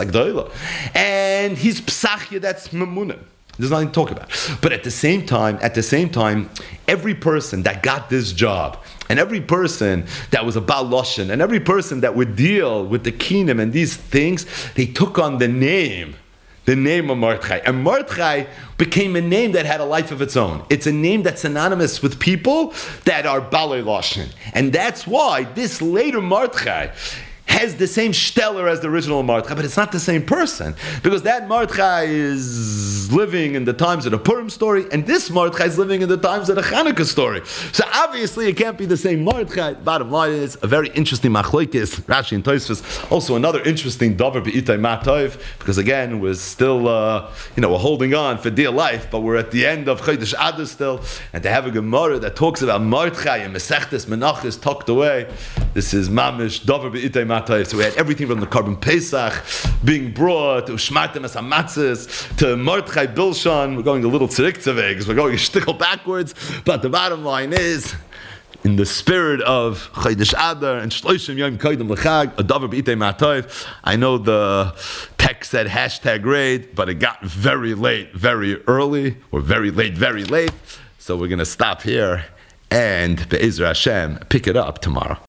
[SPEAKER 1] And he's Psachia, that's Memunim. There's nothing to talk about. But at the same time, every person that got this job, and every person that was a Baal Loshen, and every person that would deal with the kingdom and these things, they took on the name of Mordechai. And Mordechai became a name that had a life of its own. It's a name that's synonymous with people that are Balei Loshen. And that's why this later Mordechai has the same stellar as the original Mordechai, but it's not the same person. Because that Mordechai is living in the times of the Purim story, and this Mordechai is living in the times of the Hanukkah story. So obviously it can't be the same Mordechai. Bottom line is, a very interesting machlokes, Rashi and Tosfos. Also another interesting davar be'itay matov, because again, we're still, we're holding on for dear life, but we're at the end of Chodesh Adar still, and to have a Gemara that talks about Mordechai and Masechtes Menachos tucked away, this is mamish davar be'itay matov. So we had everything from the Korban Pesach being brought to Shmartem as Hamatzis to Mordechai Bilshan. We're going a little tziriktzaveg, we're going a shtickle backwards, but the bottom line is, in the spirit of Chodesh Adar and Shloshim Yom Kodim L'Chag, a davar b'itay matov. I know the text said #raid, but it got very late, very early, or very late, very late. So we're going to stop here and Be'ezer Hashem pick it up tomorrow.